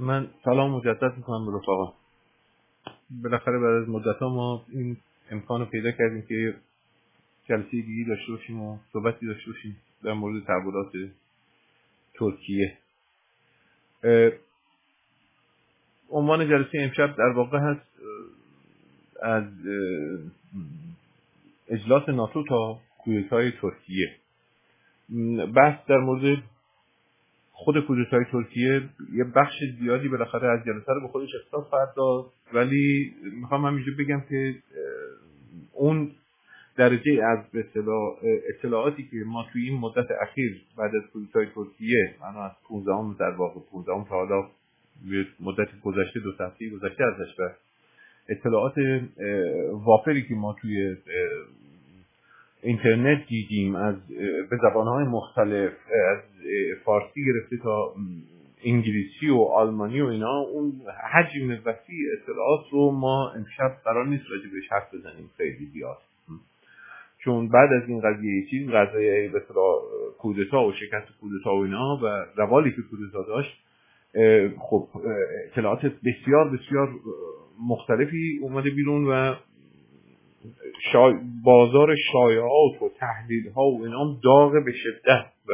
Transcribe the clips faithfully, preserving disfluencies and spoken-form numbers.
من سلام مجدد میکنم به رفقا. بالاخره بعد از مدت ها ما این امکان رو پیدا کردیم که جلسه دیگی داشته باشیم و صحبتی داشته باشیم در مورد تحولات ترکیه. عنوان جلسه امشب در واقع هست از اجلاس ناتو تا کودتای ترکیه. بحث در مورد خود کودتای ترکیه یه بخش زیادی بالاخره از جلسه رو به خودش اختصاص خواهد داد، ولی میخوام همینجا بگم که اون درجه از به اصطلاح اطلاعاتی که ما توی این مدت اخیر بعد از کودتای ترکیه، من از پانزدهم در واقع پانزدهم تا حالا مدت گذشته دو هفته گذشته ازش و اطلاعات وافری که ما توی اینترنت دیدیم از به زبانهای مختلف، از فارسی گرفته تا انگلیسی و آلمانی و اینا، اون حجم وسیع اطلاعات رو ما امشب قرار نیست راجع بهش حرف بزنیم خیلی زیاد، چون بعد از این قضیه چیز قضیه به اصطلاح کودتا و شکست کودتا و اینا و روالی که کودتا داشت، خب اطلاعات بسیار بسیار مختلفی اومده بیرون و شای... بازار شایعات و تحلیل ها و اینا داغ به شدت و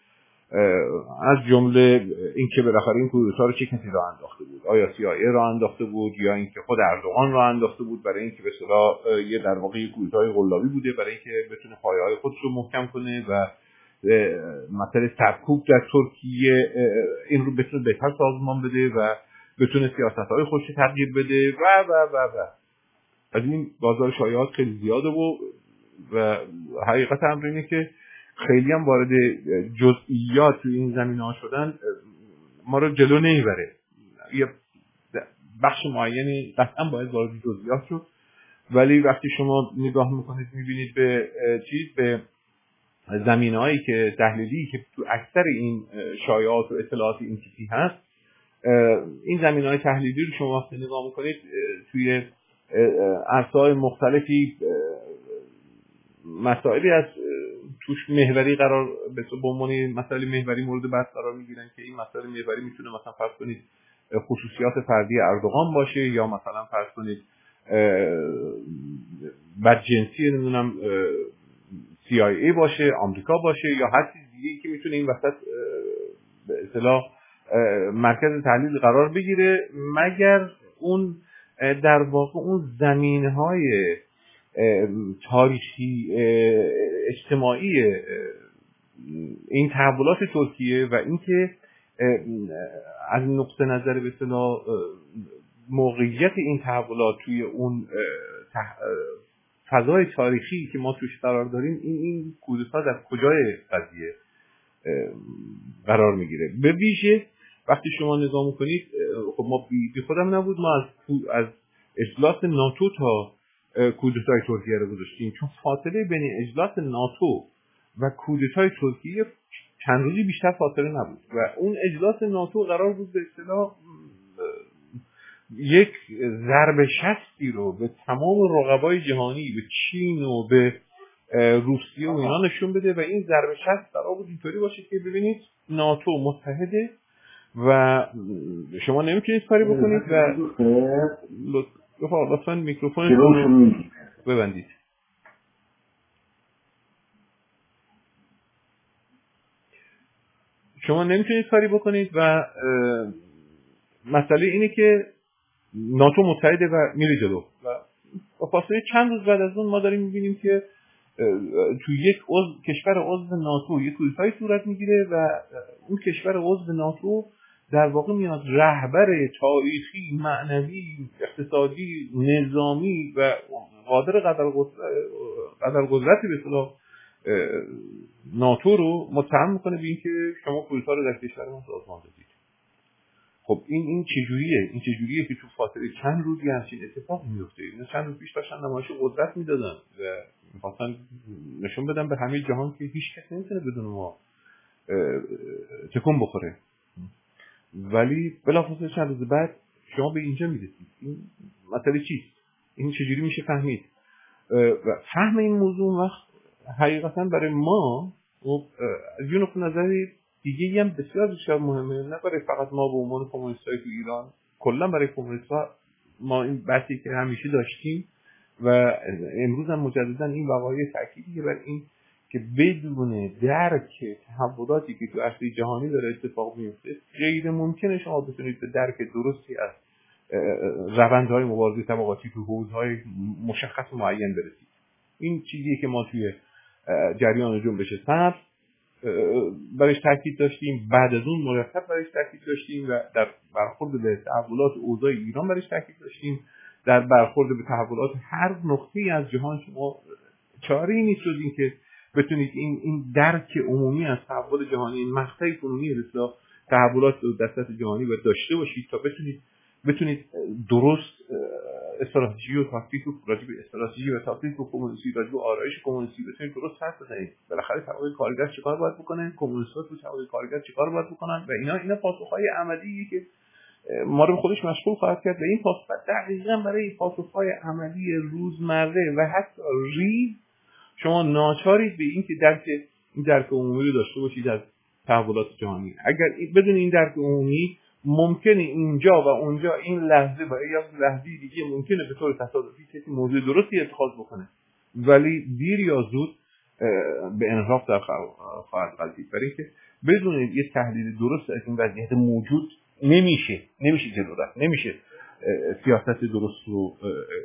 از جمله اینکه بالاخره این کودتا رو چه کسی راه انداخته بود؟ آیا سی آی ای راه انداخته بود یا اینکه خود اردوغان راه انداخته بود برای اینکه به اصطلاح یه در واقع کودتای قلابی بوده برای اینکه بتونه پایه‌های خودش رو محکم کنه و مسئله سرکوب در ترکیه این رو بتونه بهتر سازمان بده و بتونه سیاست‌های خودش تغییر بده و و و و از این بازار شایعات خیلی زیاده و و حقیقت امر اینه که خیلی هم وارد جزئیات توی این زمینه‌ها شدن ما رو جلو نمیبره. یه بخش معینی قطعا باید وارد جزئیات شد، ولی وقتی شما نگاه میکنید میبینید به چیز به زمینه‌هایی که تحلیلی که تو اکثر این شایعات و اطلاعات این تیپی هست، این زمینه‌های تحلیلی رو شما وقتی نگاه میکنید توی عرصه‌های مختلفی مسائلی از توش محوری قرار به عنوان مسائل محوری مورد بحث قرار میگیرن که این مسائل محوری میتونه مثلا فرض کنید خصوصیات فردی اردوغان باشه یا مثلا فرض کنید بدجنسی نمیدونم سی آی ای باشه، آمریکا باشه یا هر چیز دیگه‌ای که میتونه این وسط به اصطلاح مرکز تحلیل قرار بگیره، مگر اون در واقع اون زمینه‌های تاریخی اجتماعی این تحولات ترکیه و اینکه از نقطه نظر به اصطلاح موقعیت این تحولات توی اون فضای تاریخی که ما توش قرار داریم، این این کودتا در کجای قضیه قرار میگیره. به ویژه وقتی شما نگاه میکنید، خب ما بی خودم نبود ما از از اجلاس ناتو تا کودتای ترکیه رو گذاشتیم، چون فاصله بین اجلاس ناتو و کودتای ترکیه چند روزی بیشتر فاصله نبود و اون اجلاس ناتو قرار بود به اصطلاح یک ضربه شستی رو به تمام رقبای جهانی، به چین و به روسیه و اینا نشون بده و این ضربه شست قرار بود اینطوری باشه که ببینید ناتو متحده و شما نمیتونید کاری بکنید و لطفاً میکروفونتون رو ببندید. شما نمیتونید کاری بکنید و مسئله اینه که ناتو متحده و میره جلو و فاصله چند روز بعد از اون ما داریم میبینیم که توی یک عضو کشور عضو ناتو یک کودتای صورت میگیره و اون کشور عضو ناتو در واقع میاد رهبر تاریخی، معنوی، اقتصادی، نظامی و قادر قدر قدرتی به اصطلاح ناتو رو متهم میکنه به اینکه شما کودتا رو در کشور ما سازمان دادید. خب این این چجوریه؟ این چجوریه که تو فاصله چند روزی همچین اتفاقی میفته؟ اینا چند روز پیش داشتن نمایش قدرت میدادن و میخواستن نشون بدن به همه جهان که هیچ کس نمیتونه بدون ما تکون بخوره، ولی بلافاصله چند روز بعد شما به اینجا میرسید. این مسئله چیست؟ این چجوری میشه فهمید؟ و فهم این موضوع وقت حقیقتا برای ما از یه نقطه نظری دیگه هم بسیار بسیار مهمه، نه برای فقط ما به عنوان کمونیست‌های تو ایران، کلا برای کمونیست‌ها. ما این بحثی که همیشه داشتیم و امروز هم مجددا این وقایع تأکیدی بر این که بدون درک تحولاتی که تو عرصه جهانی داره اتفاق میفته غیر ممکنه شما بتونید به درک درستی از روندهای مبارزه طبقاتی تو حوزه‌های مشخص معین برسید. این چیزیه که ما توی جریان جنبش سبز برایش تاکید داشتیم، بعد از اون مرتب برایش تاکید داشتیم و در برخورد به تحولات اوضاع ایران برایش تاکید داشتیم. در برخورد به تحولات هر نقطه‌ای از جهان شما چاره‌ای نیست جز این که بتونید این این درک عمومی از تحول جهانی، این مقطع کنونی اصلاح تحولات در سطح جهانی و داشته باشید تا بتونید بتونید درست استراتژی و تاکتیک و راجع به استراتژی و تاکتیک و کمونیستی، راجع به آرایش کمونیستی بتونید درست حرف بزنید. بالاخره طبقه کارگر چیکار باید بکنه، کمونیست‌ها تو طبقه کارگر چیکار باید بکنن و اینا اینا پاسخ‌های عملیه که ما رو خودش مشغول خواهد کرد و این پاسخ دقیقاً برای پاسخ‌های عملی روزمره و حتی ریز شما ناچارید به این که درک این درک عمومی رو داشته باشید از تحولات جهانی. اگر بدون این درک عمومی ممکنه اینجا و اونجا این لحظه و یا لحظه دیگه ممکنه به طور تصادفی کسی موضوع درستی اتخاذ بکنه ولی دیر یا زود به انحراف در خواهد غلطید. برای اینکه بدون یه تحلیل درست از این وضعیت موجود نمیشه نمیشه جلو رفت، نمیشه سیاست درست رو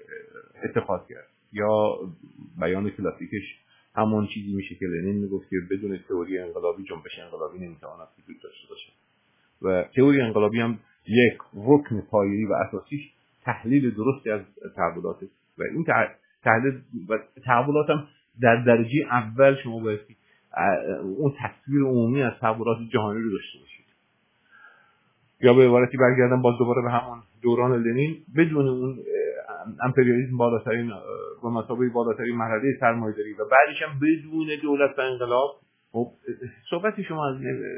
اتخاذ کرد. یا بیان کلاسیکش همون چیزی میشه که لنین میگفت که بدون تئوری انقلابی جنبش انقلابی نمیتواند وجود داشته باشه و تئوری انقلابی هم یک رکن پایه‌ای و اساسیش تحلیل درستی از تحولاته و این تحلیل و تحولات هم در درجه اول شما باید اون تصویر عمومی از تحولات جهانی رو داشته باشید. یا به عبارتی برگردم باز دوباره به همون دوران لنین، بدون اون امپریالیسم بالاترین و مسابقه بالاترین مرحله سرمایه‌داری و بعدش هم بدون دولت و انقلاب، خب صحبتی شما از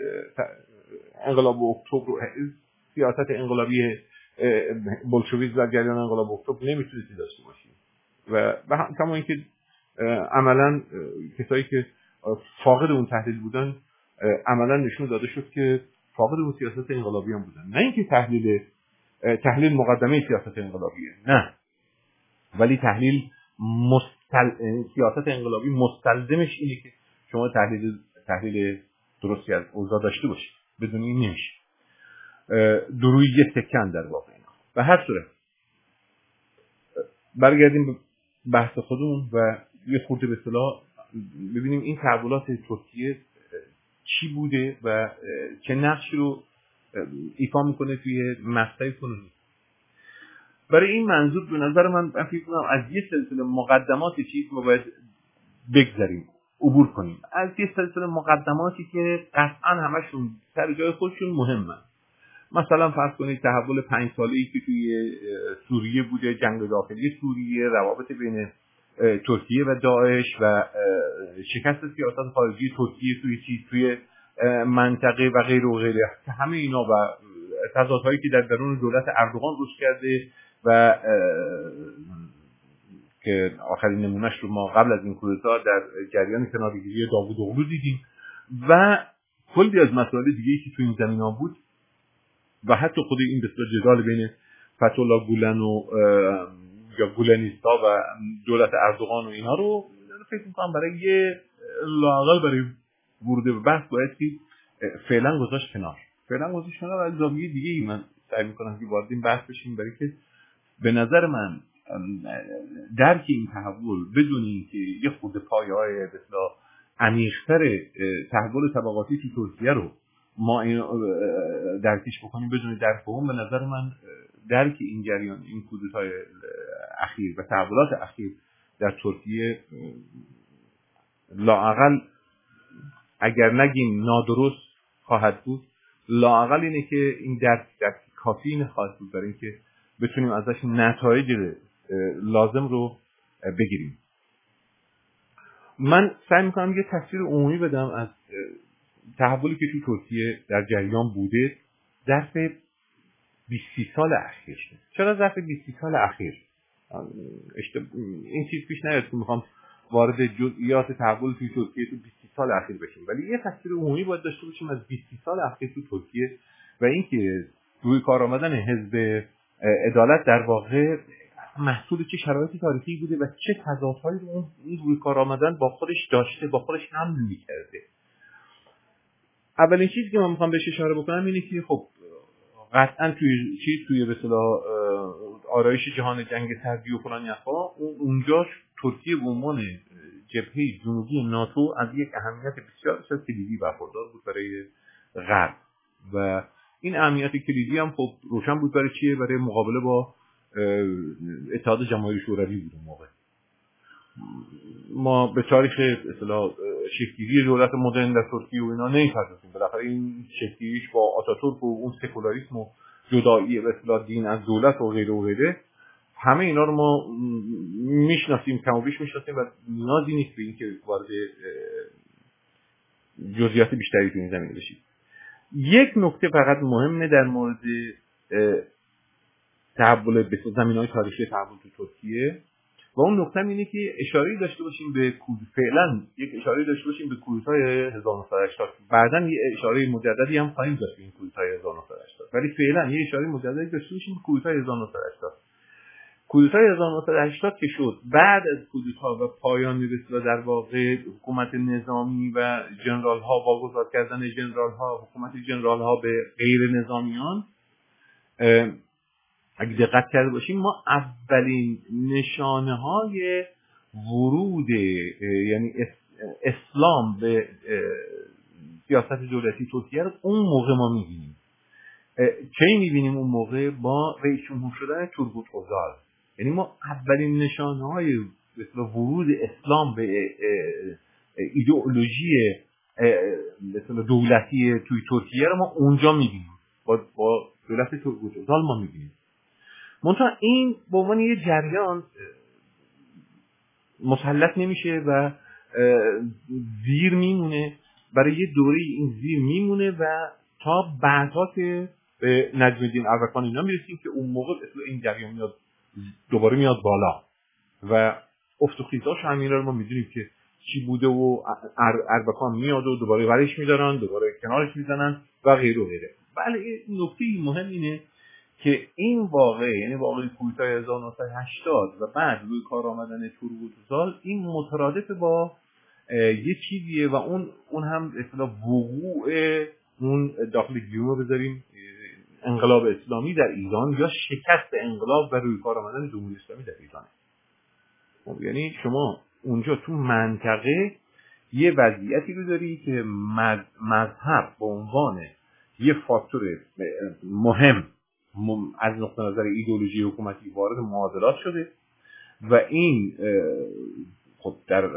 انقلاب اکتبر، سیاست انقلابی بولشویک و جریان انقلاب اکتبر نمیتونید داشته باشید و کما اینکه عملاً کسایی که فاقد اون تحلیل بودن عملاً نشون داده شد که فاقد اون سیاست انقلابی هم بودن. نه اینکه تحلیل تحلیل مقدمه سیاست انقلابیه، نه، ولی تحلیل مستل... سیاست انقلابی مستلزمش اینه که شما تحلیل تحلیل درستی از اوضاع داشته باشید. بدون این نمیشه. دروی یه سکن در واقع اینا. و هر صورت برگردیم به بحث خودمون و یه خورده به اصطلاح ببینیم این تحولات ترکیه چی بوده و چه نقشی رو ایفا میکنه توی مقطع کنونی. برای این منظور به نظر من فکر کنم از یه سلسله مقدمات چیز ما باید بگذریم، عبور کنیم از یه سلسله مقدماتی که قطعا همشون سر جای خودشون مهمن. مثلا فرض کنید تحول پنج ساله‌ای که توی سوریه بوده، جنگ داخلی سوریه، روابط بین ترکیه و داعش و شکست سیاست خارجی ترکیه توی چیز توی منطقه و غیر و غیره، همه اینا و تضادهایی که در درون دولت اردوغان رشد کرده و که آخرین نمونهش رو ما قبل از این کودتا در جریان کناره‌گیری داوود اغلو دیدیم و کلی از مسائل دیگه‌ای که تو این زمینا بود و حتی خود این بسیار جدال بین فتح‌الله گولن و یا گولنیستا و دولت اردوغان و اینا رو فکر می‌کنم برای یه لااقل برای ورود به بحث باید که فعلا گذاشت کنار. فعلا گذاشت کنار از زاویه دیگه ای من سعی می‌کنم که وارد این بحث بشیم، برای که به نظر من درک این تحول بدون اینکه یه خورده پایه‌های به اصطلاح عمیق‌تر تحول طبقاتی تو ترکیه رو ما این درکش بکنیم، بدون درک اون به نظر من درک این جریان این کودتای اخیر و تحولات اخیر در ترکیه لااقل اگر نگیم نادرست خواهد بود، لااقل اینه که این درک درک کافی نخواهد بود برای اینکه بتونیم ازش نتایج لازم رو بگیریم. من سعی میکنم یه تصویر عمومی بدم از تحولی که تو ترکیه در جریان بوده ظرف بیست سال اخیر. چرا ظرف بیست سال اخیر؟ این چیز پیش نیاد که میخوام وارد جزئیات تحول توی ترکیه تو بیست سال اخیر بشیم، ولی یه تصویر عمومی باید داشته باشیم از بیست سال اخیر تو ترکیه و اینکه روی کار آمدن حزب عدالت در واقع محصول چه شرایطی تاریخی بوده و چه تضادهایی رو اون روی کار آمدن با خودش داشته، با خودش حمل می‌کرده. اولین چیزی که من میخوام بهش اشاره بکنم اینه که خب قطعا توی چیز توی به اصطلاح آرایش جهان جنگ سردی و فلان یخا اونجا ترکیه به عنوان جبهه جنوبی ناتو از یک اهمیت بسیار بسیار کلیدی برخوردار بود برای غرب و این اهمیت کلیدی هم خب روشن بود برای چیه؟ برای مقابله با اتحاد جماهیر شوروی بود اون موقع. ما به تاریخ اصطلاح شکل‌گیری دولت مدرن در ترکیه و اینا نمی‌پردازیم. بالاخره این شکل‌گیریش با آتاتورک و اون سکولاریسم و جدایی به اصطلاح دین از دولت و غیره و غیره همه اینا رو ما میشناسیم، کم و بیش میشناسیم و نیازی نیست به اینکه وارد جزئیات بیشتری تو این زمینه بشیم. یک نکته فقط مهمه در مورد تحول به زمینه‌های تاریخی تحول تو ترکیه و اون نکته اینه که اشاره‌ای داشته باشیم به کود فعلا یک اشاره‌ای داشته باشیم به کودتای هزار و نهصد و هشتاد. بعداً یه اشاره مجددی هم خواهیم داشت به این کودتای هزار و نهصد و هشتاد. ولی فعلا یه اشاره مجددی داشته باشیم به کودتای هزار و نهصد و هشتاد. کودتای هزار و نهصد و هشتاد که شد بعد از کودتا و پایان به اصطلاح در واقع حکومت نظامی و ژنرال‌ها واگذار کردن ژنرال‌ها، حکومت ژنرال‌ها به غیر نظامیان، اگه دقت کرده باشیم ما اولین نشانه های ورود یعنی اسلام به سیاست دولتی ترکیه رو اون موقع ما میبینیم. چه میبینیم اون موقع؟ با رئیس جمهور شدن تورگوت اوزال. یعنی ما اولین نشانه های ورود اسلام به ایدئولوژی دولتی توی ترکیه رو ما اونجا میبینیم، با, با دولت تورگوت اوزال ما میبینیم. منتها این به عنوان یه جریان مسلط نمیشه و زیر میمونه، برای یه دوره این زیر میمونه و تا بعدها که به نجم الدین اربکان اینا میرسیم که اون موقع این جریان میاد دوباره میاد بالا و افت و خیزاش همین رو ما میدونیم که چی بوده و اربکان میاد و دوباره ورش میدارن، دوباره کنارش میزنن و غیره و غیره. بله نکته مهم اینه که این واقعه، یعنی واقعه کودتای هزار و نهصد و هشتاد و بعد روی کار آمدن تورگوت اوزال این مترادف با یه چیزیه و اون اون هم اصطلاح وقوع اون داخل گیوم بذاریم انقلاب اسلامی در ایران یا شکست انقلاب و روی کار آمدن جمهوری اسلامی در ایران. یعنی شما اونجا تو منطقه یه وضعیتی رو داری که مذهب به عنوان یه فاکتور مهم از نقطه نظر ایدئولوژی حکومتی وارد معادلات شده و این خب در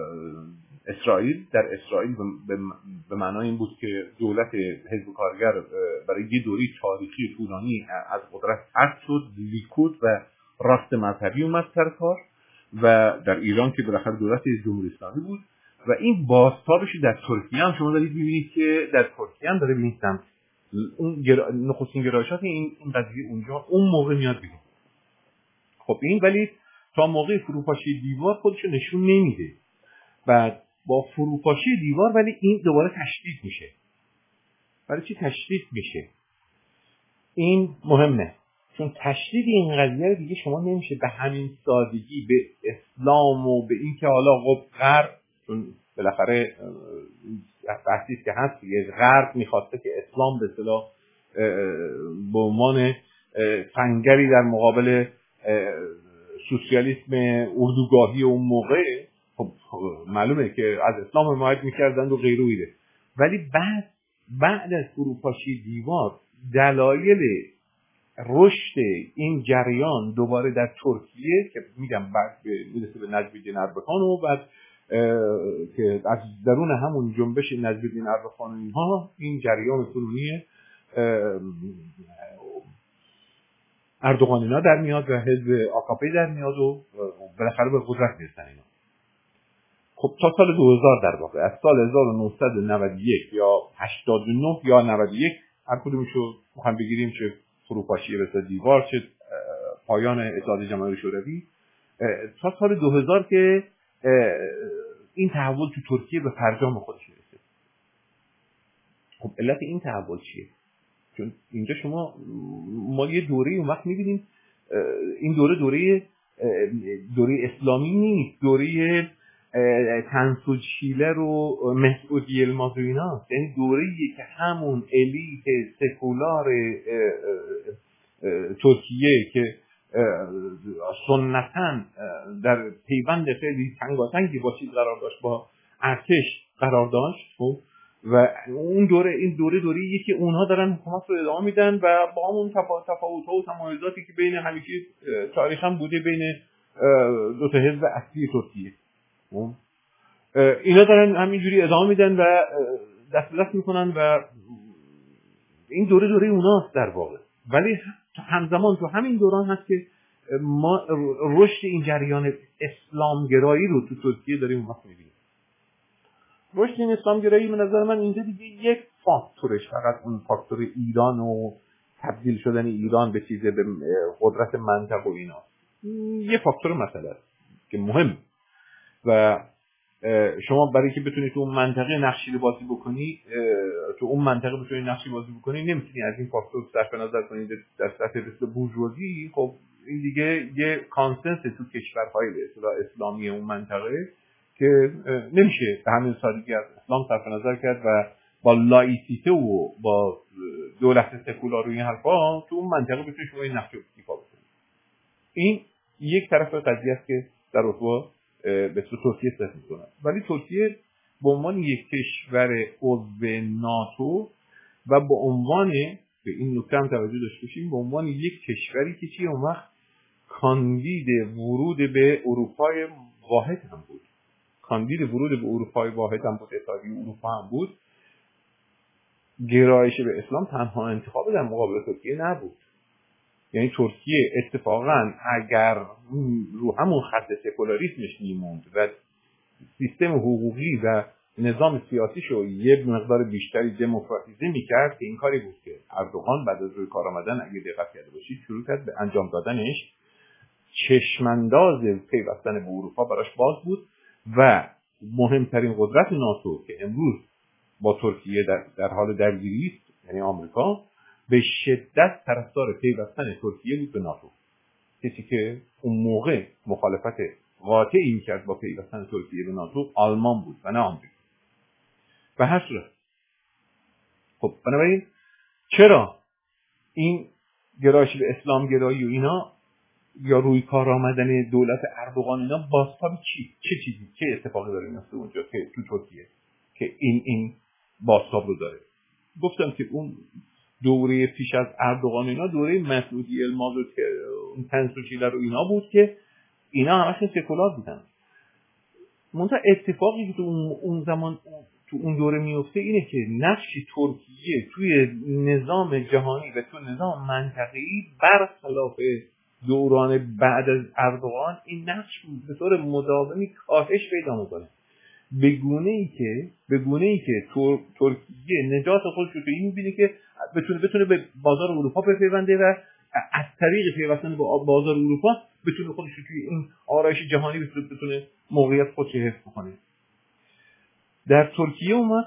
اسرائیل در اسرائیل به معنای این بود که دولت حزب کارگر برای یه دوره تاریخی طولانی از قدرت حذف شد، لیکود و راست مذهبی اومد سر کار و در ایران که بالاخره دولت جمهوری اسلامی بود و این بازتابش در ترکیه هم شما دارید می‌بینید که در ترکیه هم داره به این سمت اون گر... نخستین گرایشات این این قضیه اونجا اون موقع میاد بیرون. خب این ولی تا موقع فروپاشی دیوار خودشو نشون نمیده. بعد با فروپاشی دیوار ولی این دوباره تشدید میشه. برای چی تشدید میشه؟ این مهمه. چون تشدید این قضیه رو دیگه شما نمیشه به همین سادگی به اسلام و به این که حالا خب غرب، چون بالاخره بحثی که هست دیگه، غرب میخواسته که اسلام به اصطلاح به عنوان سنگری در مقابل سوسیالیسم اردوگاهی اون موقع خب معلومه که از اسلام حمایت میکردند و غیره و غیره. ولی بعد بعد از فروپاشی دیوار دلایل رشد این جریان دوباره در ترکیه که میگم بعد میرسه به نجم الدین اربکان و بعد که از درون همون جنبش نجم الدین اربکان و اینها این جریان کنونی اردوغان اینا در میاد و حزب آکاپی در میاد و بالاخره به قدرت میرسن اینا. خب تا سال دو هزار در واقع از سال هزار و نهصد و نود و یک یا هشتاد و نه یا نود و یک هر کدومشو میخوایم بگیریم، چه فروپاشی به دیوار چه پایان اتحاد جماهیر شوروی، تا سال دو هزار که این تحول تو ترکیه به فرجام خودش میرسه. خب علت این تحول چیه؟ چون اینجا شما ما یه دوره اون وقت میبینیم این دوره دوره دوره اسلامی نیست، دوره تنسوج شیلر و مسعود یلماز و اینا، یعنی دوره‌ایه که همون الیت سکولار ترکیه که سنتاً در پیوند خیلی تنگاتنگی با چیز قرار داشت، با ارتش قرار داشت، خب و اون دوره این دوره دوره‌ایه که اونها دارن حکومت رو ادامه میدن و با همون تفاوت‌ها و تمایزاتی که بین همیشه تاریخاً بوده بین دو تا حزب اصلی ترکیه، اینا دارن همینجوری ادامه میدن و دست دست میکنن و این دوره دوره اوناست در واقع. ولی همزمان تو همین دوران هست که ما رشد این جریان اسلامگرایی رو تو ترکیه داریم اون وقت میبینیم. رشد این اسلامگرایی به نظر من اینجا دیگه یک فاکتورش فقط اون فاکتور ایران و تبدیل شدن ایران به چیز به قدرت منطقه و اینا یه فاکتور مسئله است که مهم و شما برای که بتونی تو اون منطقه نقشی بازی بکنی، تو اون منطقه بتونی نقشی بازی بکنی، نمیتونی از این فاکتور صرف نظر کنی در سطح مثل بورژوازی. خب این دیگه یه کانسنس تو کشورهای به اصطلاح اسلامی اون منطقه که نمیشه به همین سادگی از اسلام صرف نظر کرد و با لایسیته و با دولت سکولار و این حرفا تو اون منطقه بتونی شما این نقش رو ایفا بکنی. این یک طرف قضیه است که در اصل به ترکیه صرف میکنن. ولی ترکیه به عنوان یک کشور عضو ناتو و به عنوان به این نکته هم توجه داشته باشیم به عنوان یک کشوری که چی اون وقت کاندید ورود به اروپای واحد هم بود، کاندید ورود به اروپای واحد هم بود، اتحادیه اروپا هم بود، گرایش به اسلام تنها انتخاب در مقابل ترکیه نبود. یعنی ترکیه اتفاقا اگر رو همون خط سکولاریسمش میموند و سیستم حقوقی و نظام سیاسیشو یه مقدار بیشتری دموکراتیزه میکرد که این کاری بود که اردوغان بعد از روی کار آمدن اگه دقت کرده باشید شروع کرد به انجام دادنش، چشمانداز پیوستن به اروپا براش باز بود و مهمترین قدرت ناتو که امروز با ترکیه در, در حال درگیری است، یعنی آمریکا، به شدت طرفدار پیوستن ترکیه بود به ناتو. کسی که اون موقع مخالفت قاطعی میکرد با پیوستن ترکیه به ناتو آلمان بود و نه آمریکا. به هر صورت خب بنابراین چرا این گرایش به اسلام گرایی و اینا یا روی کار آمدن دولت اردوغان اینا بازتاب چی چه چیزی چه اتفاقی داره میفته اونجا که تو ترکیه که این این بازتاب رو داره؟ گفتم که اون دوره پیش از اردوغان اینا دوره مسعود یلماز و تنسوج شیلر و اینا بود که اینا همشون سکولار بودن. منتها اتفاقی که تو اون زمان تو اون دوره میفته اینه که نقش ترکیه توی نظام جهانی و تو نظام منطقه‌ای برخلاف دوران بعد از اردوغان این نقش به طور مداومی کاهش پیدا می‌کنه. به گونه‌ای که به گونه‌ای که ترکیه نجات خودش رو این می‌بینه که بتونه بتونه به بازار اروپا بپیونده و از طریق پیوستن به بازار اروپا بتونه خودش رو توی این آرایش جهانی بتونه بتونه موقعیت خودش حفظ کنه. در ترکیه اومد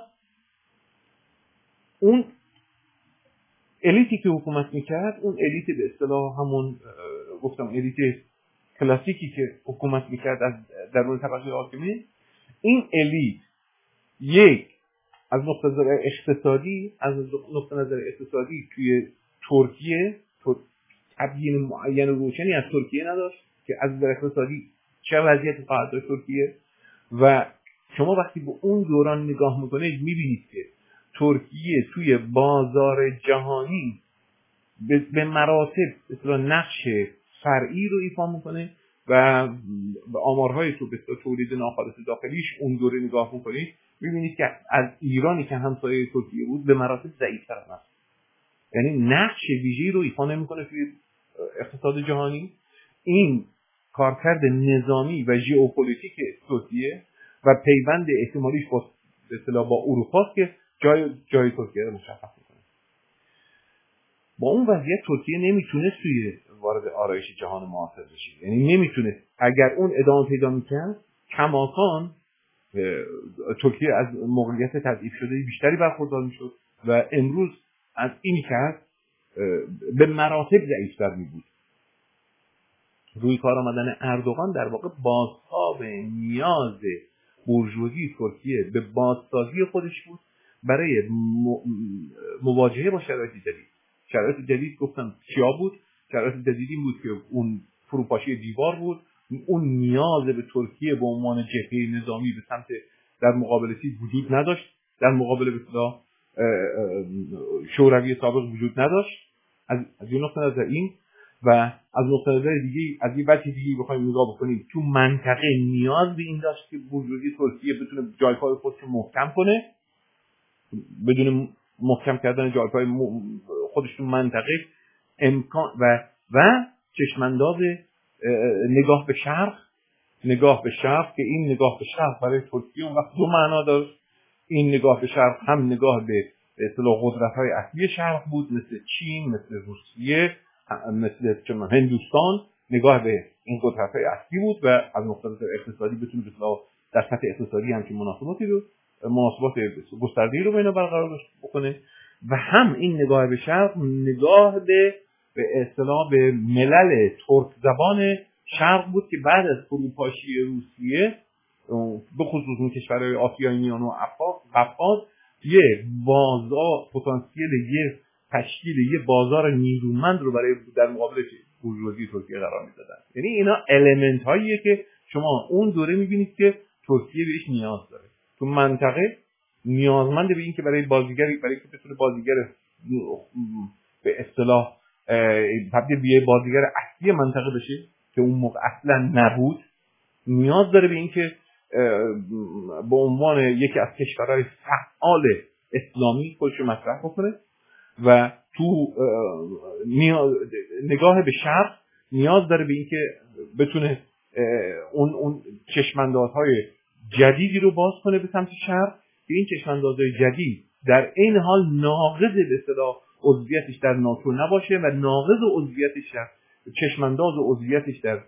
اون الیتی که حکومت میکرد، اون الیت به اصطلاح همون گفتم الیت کلاسیکی که حکومت میکرد از درون طبقه حاکمه، این الیت یک از نقطه نظر اقتصادی از نقطه نظر اقتصادی توی ترکیه تبیین معین روشنی از ترکیه نداشت که از نظر اقتصادی چه وضعیتی خواهد داشت ترکیه. و شما وقتی به اون دوران نگاه میکنید میبینید که ترکیه توی بازار جهانی به مراتب مثلا نقش فرعی رو ایفا میکنه و به آمارهای تو به تولید ناخالص داخلیش اون دوره نگاه میکنید میبینید که از ایرانی که همسایه ترکیه بود به مراتب ضعیف‌تر است. یعنی نقش ویژه‌ای رو ایفا نمیکنه توی اقتصاد جهانی. این کارکرد نظامی و ژئوپلیتیک ترکیه و پیوند احتمالیش با به اصطلاح با اروپا که جای جای ترکیه رو مشخص میکنه. با اون وضعیت ترکیه نمیتونه توی وارد آرایش جهان معاصر بشه. یعنی نمیتونه، اگر اون ادامه پیدا میکرد کماکان ترکیه از موقعیت تضعیف شده بیشتری برخوردار میشد و امروز از اینی که هست به مراتب ضعیف‌تر میبود. روی کار آمدن اردوغان در واقع بازتاب نیاز بورژوازی ترکیه به بازسازی خودش بود برای مواجهه با شرایط جدید. شرایط جدید گفتم چیا بود؟ شرایط جدید این بود که اون فروپاشی دیوار بود، اون نیاز به ترکیه به عنوان جبهه نظامی به سمت در مقابل چیز وجود نداشت، در مقابل به اصطلاح شوروی سابق وجود نداشت. از از این نقطه نظر این و از نقطه نظر دیگه از یه وجه دیگه بخوایم نگاه بکنیم تو منطقه نیاز به این داشت که بورژوازی ترکیه بتونه جایپای خودش رو محکم کنه. بدون محکم کردن جایپای خودش تو منطقه امکان و و چشمانداز نگاه به شرق نگاه به شرق که این نگاه به شرق برای ترکیه اون وقت دو معنا داشت. این نگاه به شرق هم نگاه به اصطلاح قدرت‌های اصلی شرق بود، مثل چین، مثل روسیه، مثل هندوستان. نگاه به این قدرت‌های اصلی بود و از نقطه نظر اقتصادی بتونه به اصطلاح در سطح اقتصادی همچین مناسباتی رو مناسبات گسترده‌ای رو بین برقرار بکنه و هم این نگاه به شرق نگاه به به اصطلاح به ملل ترک زبان شرق بود که بعد از فروپاشی روسیه به خصوص اون کشورهای آسیای میانه و قفقاز یه بازار پتانسیل یه تشکیل یه بازار نیرومند رو برای در مقابل بورژوازی ترکیه قرار می‌دادن. یعنی اینا المنت هاییه که شما اون دوره می‌بینید که ترکیه بهش نیاز داره. تو منطقه نیازمند به این که برای بازیگری برای که بتونه بازیگر به اصطلاح تبدیل به بازیگر اصلی منطقه بشه که اون موقع اصلا نبود، نیاز داره به این که به عنوان یکی از کشورهای فعال اسلامی خودش رو مطرح بکنه و تو نگاه به شرق نیاز داره به این که بتونه اون اون چشماندازهای جدیدی رو باز کنه به سمت شرق که این چشماندازهای جدید در این حال ناقض به اصطلاح عضویتش در ناتو نباشه و ناقض عضویتش در چشمانداز عضویتش در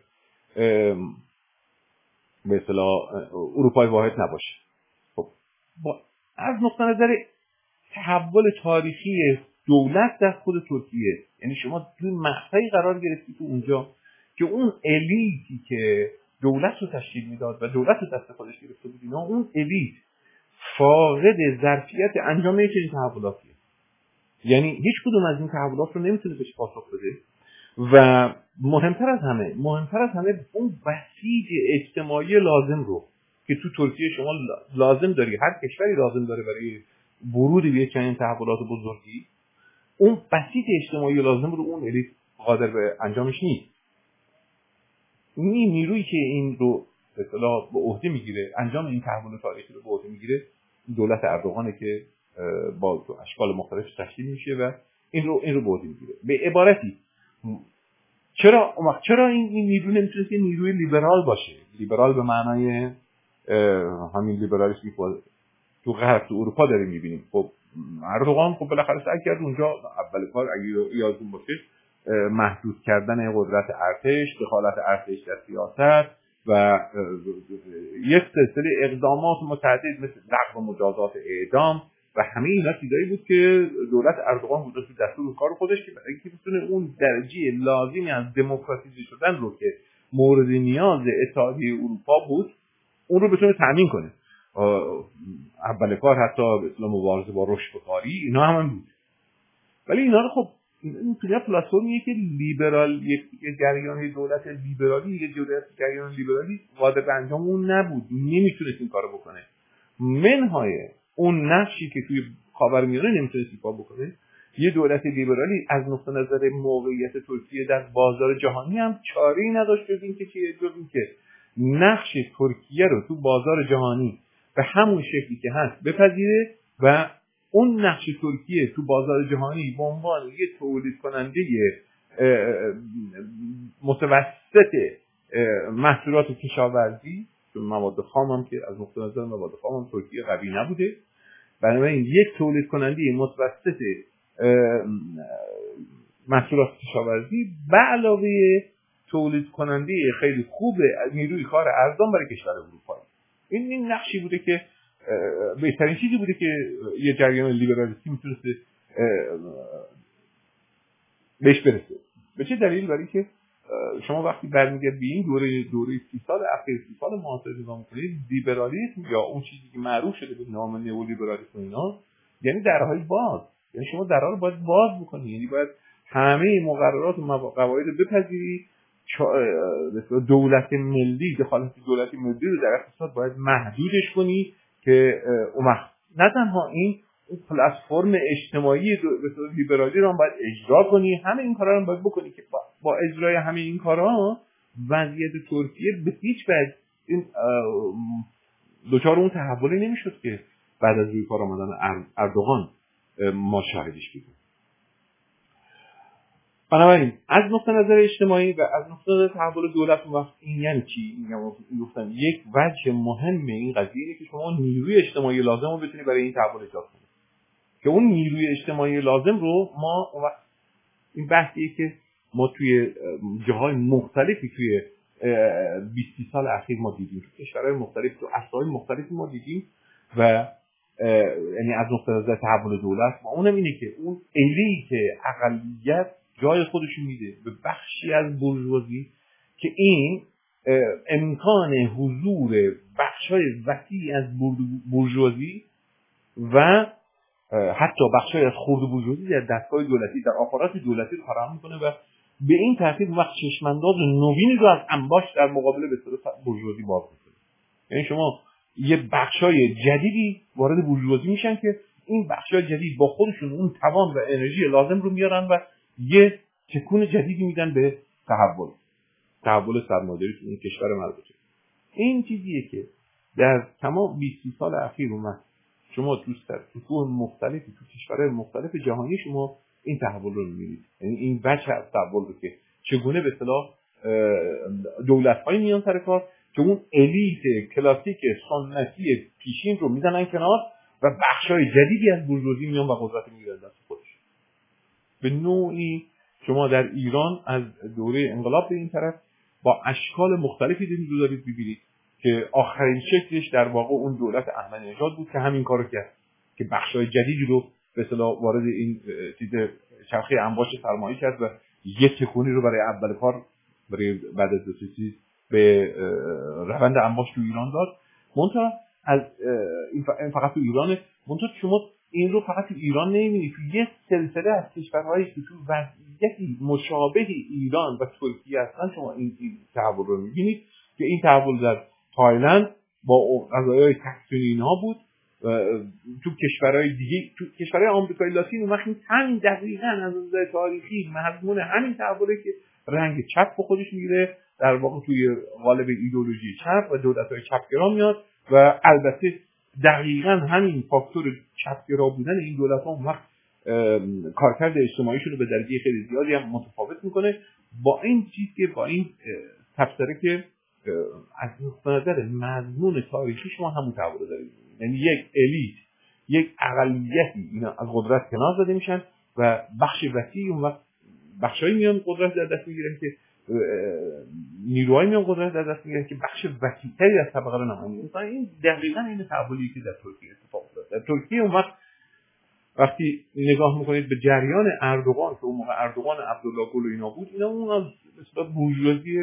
به اصطلاح اروپای واحد نباشه. خب با از نقطه نظر تحول تاریخی دولت در خود ترکیه، یعنی شما توی مقطعی قرار گرفتی تو اونجا که اون الیتی که دولت رو تشکیل میداد و دولت رو دست خودش گرفته بود، اینا اون الیت فاقد ظرفیت انجام چنین تحولاتیه. یعنی هیچ کدوم از این تحولات رو نمیتونه بهش پاسخ بده و مهمتر از همه مهمتر از همه اون بسیج اجتماعی لازم رو که تو ترکیه شما لازم داری، هر کشوری لازم داره برای ورود به چنین تحولات بزرگی، اون بسیج اجتماعی لازم رو اون الیت قادر به انجامش نیست. این نیرویی که این رو به اصطلاح به عهده میگیره، انجام این تحول تاریخی رو به عهده میگیره، دولت اردوغانه که با اشکال مختلف تشکیل میشه و این رو این رو به عهده میگیره. به عبارتی چرا چرا این این نیرو نمیتونه که نیروی لیبرال باشه؟ لیبرال به معنای همین لیبرالیسمی که تو غرب تو اروپا داریم میبینیم. خب اردوغان خب بالاخره سعی کرد اونجا اول کار اگه یادتون باشه محدود کردن قدرت ارتش، دخالت ارتش در سیاست و یک سلسله اقدامات متعدد مثل لغو مجازات اعدام و همه اینا چیزایی بود که دولت اردوغان گذاشت تو دستور کار خودش که برای اینکه بتونه اون درجه لازمی از دموکراتیزه شدن رو که مورد نیاز اتحادیه اروپا بود اون رو بتونه تامین کنه. اول کار حتی به اصطلاح مبارزه با رشدکاری اینا هم, هم بود. ولی اینا رو خب این توی پلتفرمیه که لیبرال یک جریان دولت لیبرالی یک جریان لیبرالی قادر به انجام اون نبود، نمیتونست این کارو بکنه. منهای اون نقشی که توی خاورمیانه نمیتونست ایفا بکنه، یه دولت لیبرالی از نقطه نظر موقعیت ترکیه در بازار جهانی هم چاره‌ای نداشت جز اینکه چیه جز اینکه نقش ترکیه رو تو بازار جهانی به همون شکلی که هست بپذیره و اون نقش ترکیه تو بازار جهانی به عنوان یه تولید کننده متوسط محصولات کشاورزی، چون مواد خام هم که از نقطه نظر مواد خام هم ترکیه قوی نبوده، بنابراین یک تولید کننده متوسط محصولات کشاورزی به علاوه تولید کننده خیلی خوب نیروی کار ارزان برای کشور اروپایی. این این نقشی بوده که بهترین چیزی بوده که یه جریان لیبرالیستی میتونست بهش برسه. به چه دلیل؟ برای که شما وقتی برمیگردید به این دوره دوره سی سال اخیر سی سال معاصر نگاه می‌کنید، لیبرالیسم یا اون چیزی که معروف شده به نام نئولیبرالیسم اینا یعنی درهای باز. یعنی شما درها رو باید باز بکنید، یعنی باید همه مقررات و قواعد رو بپذیری. دولت ملی، دخالت دولت ملی رو در اقتصاد باید محدودش کنی که اون وقت نه تنها این پلتفرم اجتماعی به صورت لیبرالی رو هم باید اجرا کنی، همه این کارا رو باید بکنی که با, با اجرای همه این کارا وضعیت ترکیه به هیچ وجه این دوچار اون تحولی نمیشد که بعد از روی کار آمدن اردوغان ما شاهدش بودیم. بنابراین از نقطه نظر اجتماعی و از نقطه نظر تحول دولت اون وقت این یعنی چی؟ این گفتم یک وجه مهم این قضیه اینه که شما نیروی اجتماعی لازم رو بتونی برای این تحول ایجاد کنی. که اون نیروی اجتماعی لازم رو ما اون وقت این بحثیه که ما توی جاهای مختلفی توی بیست سال اخیر ما دیدیم، تو کشورهای مختلف، تو عصرهای مختلفی ما دیدیم و یعنی از نقطه نظر تحول دولت ما اونم اینه که اون ایده‌ای که اقلیت جای خودشون میده به بخشی از بورژوازی که این امکان حضور بخشای وسیعی از بورژوازی و حتی بخشای از خرد بورژوازی در دستگاه دولتی در آپارات دولتی رو فراهم میکنه و به این ترتیب وقت چشمانداز نوینی رو از انباش در مقابل به صورت بورژوازی باز میکنه. یعنی شما یه بخشای جدیدی وارد بورژوازی میشن که این بخشای جدید با خودشون اون توان و انرژی لازم رو میارن و یه تکون جدیدی میدن به تحول تحول سرمایه‌داری تو این کشور مربوطه. این چیزیه که در تمام بیست سال اخیر اومد شما تو سطوح مختلفی تو کشورهای مختلف جهانی شما این تحول رو می‌بینید. یعنی این بچه از تحول رو که چگونه به اصطلاح دولت‌های میان سر کار که اون الیت کلاسیک سنتی پیشین رو میزنن کنار و بخشای جدیدی از بورژوازی میان و قدرت میگیرن دست خودش. به نوعی شما در ایران از دوره انقلاب به این طرف با اشکال مختلفی رو دارید ببینید که آخرین شکلش در واقع اون دولت احمدی نژاد بود که همین کارو کرد که بخشای جدیدی رو به اصطلاح وارد این چیز چرخه انباش سرمایه‌ای کرد و یه تکونی رو برای اول کار برای بعد از دو چیز به روند انباش تو ایران داد. منتها از این فقط تو ایرانه، منتها شما این رو فقط تو ایران نمی‌بینید، تو یه سلسله از کشورهایی که تو وضعیتی مشابه ایران و ترکیه هستن شما این, این تحول رو می‌بینید که این تحول در تایلند با قضایای تکتونی اینها بود، تو کشورهای دیگه تو کشورهای آمریکای لاتین اون وقت همین دقیقاً از نظر تاریخی مضمون همین تحوله که رنگ چپ به خودش میگیره، در واقع توی قالب ایدئولوژی چپ و دولت‌های چپگرا میاد و البته دقیقاً همین فاکتور چپگرا بودن این دولت‌ها اون وقت کارکرد اجتماعیشون رو به درجه خیلی زیادی هم متفاوت میکنه با این چیز که با این تفسیری که از نقطه نظر مضمون تاریخی شما همون تحول دارید. یعنی یک الیت، یک اقلیتی اینا از قدرت کنار زده میشن و بخش وسیعی اون وقت بخشایی میان قدرت در دست میگیرن که نیروهای میان قدرت در دست میگیرن که بخش وسیعی از طبقه رو نمایندگی میکنن. این دقیقاً این تحولی که در ترکیه اتفاق افتاد. در ترکیه اون وقت وقتی نگاه میکنید به جریان اردوغان که اون موقع اردوغان عبدالله گل و اینا بود، اینا اون از اصطلاح بورژوازی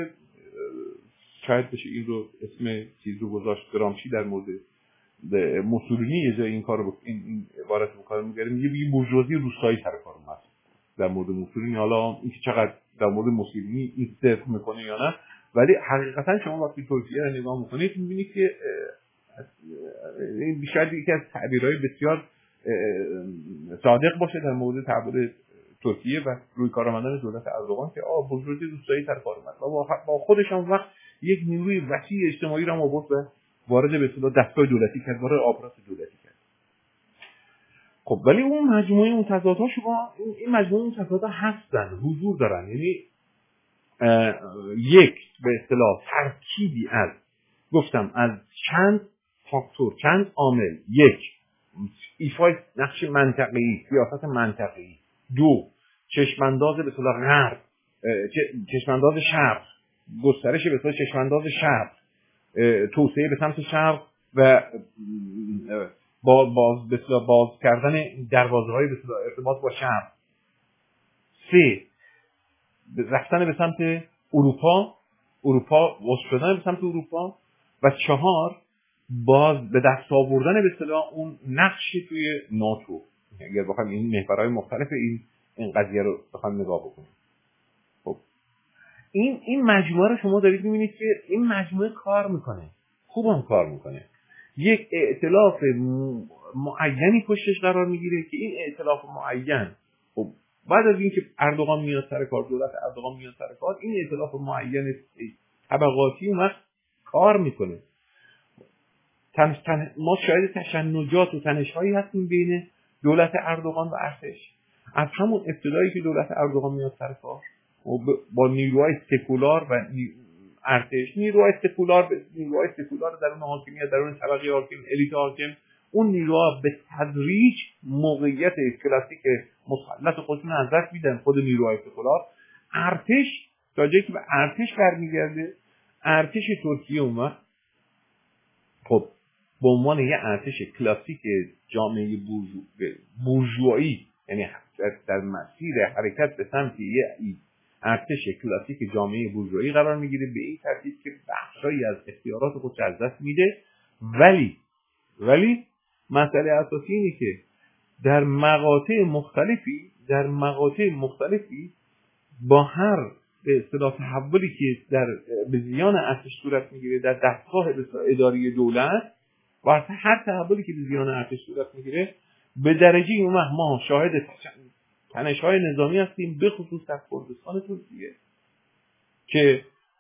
شاید بشه این رو اسم چیز رو گذاشت گرامشی در مورد موسولینی یه جای این کار رو این این عبارت رو کار می‌گیره، میگه یه بورژوازی روستایی سر کار اومد در مورد موسولینی. حالا اینکه چقدر در مورد موسولینی این صرف میکنه یا نه، ولی حقیقتا شما وقتی ترکیه رو نگاه میکنید میبینید که این بیشتر یکی از تعبیرهای بسیار صادق باشه در مورد تحول ترکیه و روی کار آمدن دولت اردوغان که آ بورژوازی روستایی سر کار اومد و با خودش هم وقت یک نیروی وسیع اجتماعی رو هم آورد و وارد به اصطلاح دستگاه دولتی کرد، وارد آپارات دولتی کرد. خب ولی اون مجموعه اون تضادها شما این مجموعه اون تضادها هستن، حضور دارن. یعنی یک به اصطلاح ترکیبی از گفتم از چند فاکتور، چند عامل. یک، ایفای نقش منطقه‌ای، سیاست منطقه‌ای. دو، چشمانداز به اصطلاح غرب، چشمانداز شرق گسترش به اصطلاح چشمانداز شرق، توسعه به سمت شرق و با باز به اصطلاح باز کردن دروازه‌های به اصطلاح ارتباط با شرق. سه، رفتن به سمت اروپا، اروپا وصل شدن به سمت اروپا. و چهار، باز به دست آوردن به اصطلاح اون نقشی توی ناتو. اگر بخوایم این محورهای مختلف این این قضیه رو بخوایم نگاه بکنیم، خب این این مجموعه رو شما دارید می‌بینید که این مجموعه کار میکنه، خوب هم کار میکنه. یک ائتلاف معینی پشتش قرار میگیره که این ائتلاف معین، خب بعد از اینکه اردوغان میاد سر کار، دولت اردوغان میاد سر کار، این ائتلاف معین طبقاتی اون وقت کار میکنه. تن تن ما شاید تشنجات و تنش‌هایی هستیم بین دولت اردوغان و ارتش. از همون ابتدایی که دولت اردوغان میاد سر کار با نیروهای سکولار و نی... ارتش، نیروهای سکولار نیروهای سکولار درون حاکمیت، درون طبقه حاکم، الیت حاکم، اون نیروها به تدریج موقعیت کلاسیک مسلط خودشون از دست میدن. خود نیروهای سکولار، ارتش تا جایی که به ارتش برمیگرده، ارتش ترکیه اون وقت خب به عنوان یه ارتش کلاسیک جامعه بورژوایی، یعنی در مسیر حرکت به سمت یه ارتش کلاسیک جامعه بورژوایی قرار میگیره، به این ترتیب که بخشایی از اختیارات خودش از دست میده. ولی ولی مسئله اساسی اینه که در مقاطع مختلفی در مقاطع مختلفی با هر به اصطلاح تحولی که در به زیان ارتش صورت میگیره در دستگاه اداری دولت، و هر تحولی که به زیان ارتش صورت میگیره، به درجه اون ما شاهد تنش‌های نظامی هستیم، به خصوص در کردستان ترکیه که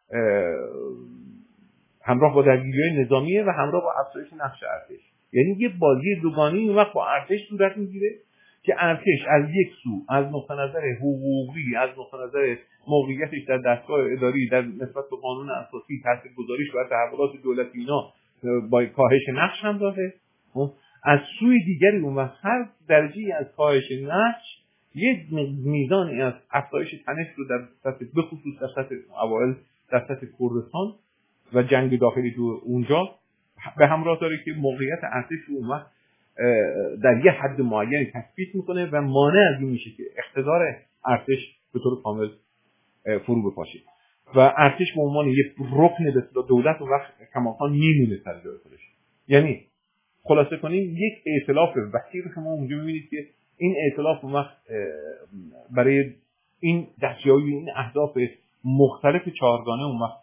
همراه با درگیری‌های نظامیه و همراه با افزایش نقش ارتش. یعنی یه بازی دوگانه‌ای اون وقت با ارتش صورت میگیره که ارتش از یک سو از نقطه نظر حقوقی، از نقطه نظر موقعیتش در دستگاه اداری در نسبت به قانون اساسی تاثیرگذاریش بر تحولات دولتی اینا با کاهش نقش هم داره. از سوی دیگری اون وقت هر درجه‌ای از کاهش نقش یک میزانی از افزایش تنش رو در سطح به خصوص در سطح اوایل در سطح کردستان و جنگ داخلی تو اونجا به همراه داره که موقعیت ارتش رو اون وقت در یه حد معینی تثبیت میکنه و مانع از این میشه که اقتدار ارتش به طور کامل فرو بپاشه و ارتش به عنوان یک رکن به اصطلاح دولت و وقت کماکان میمونه سر جای خودش. یعنی خلاصه کنیم یک ائتلاف وسیع رو شما اونجا میبینید که این ائتلاف اون وقت برای این دستیابی این اهداف مختلف چهارگانه اون وقت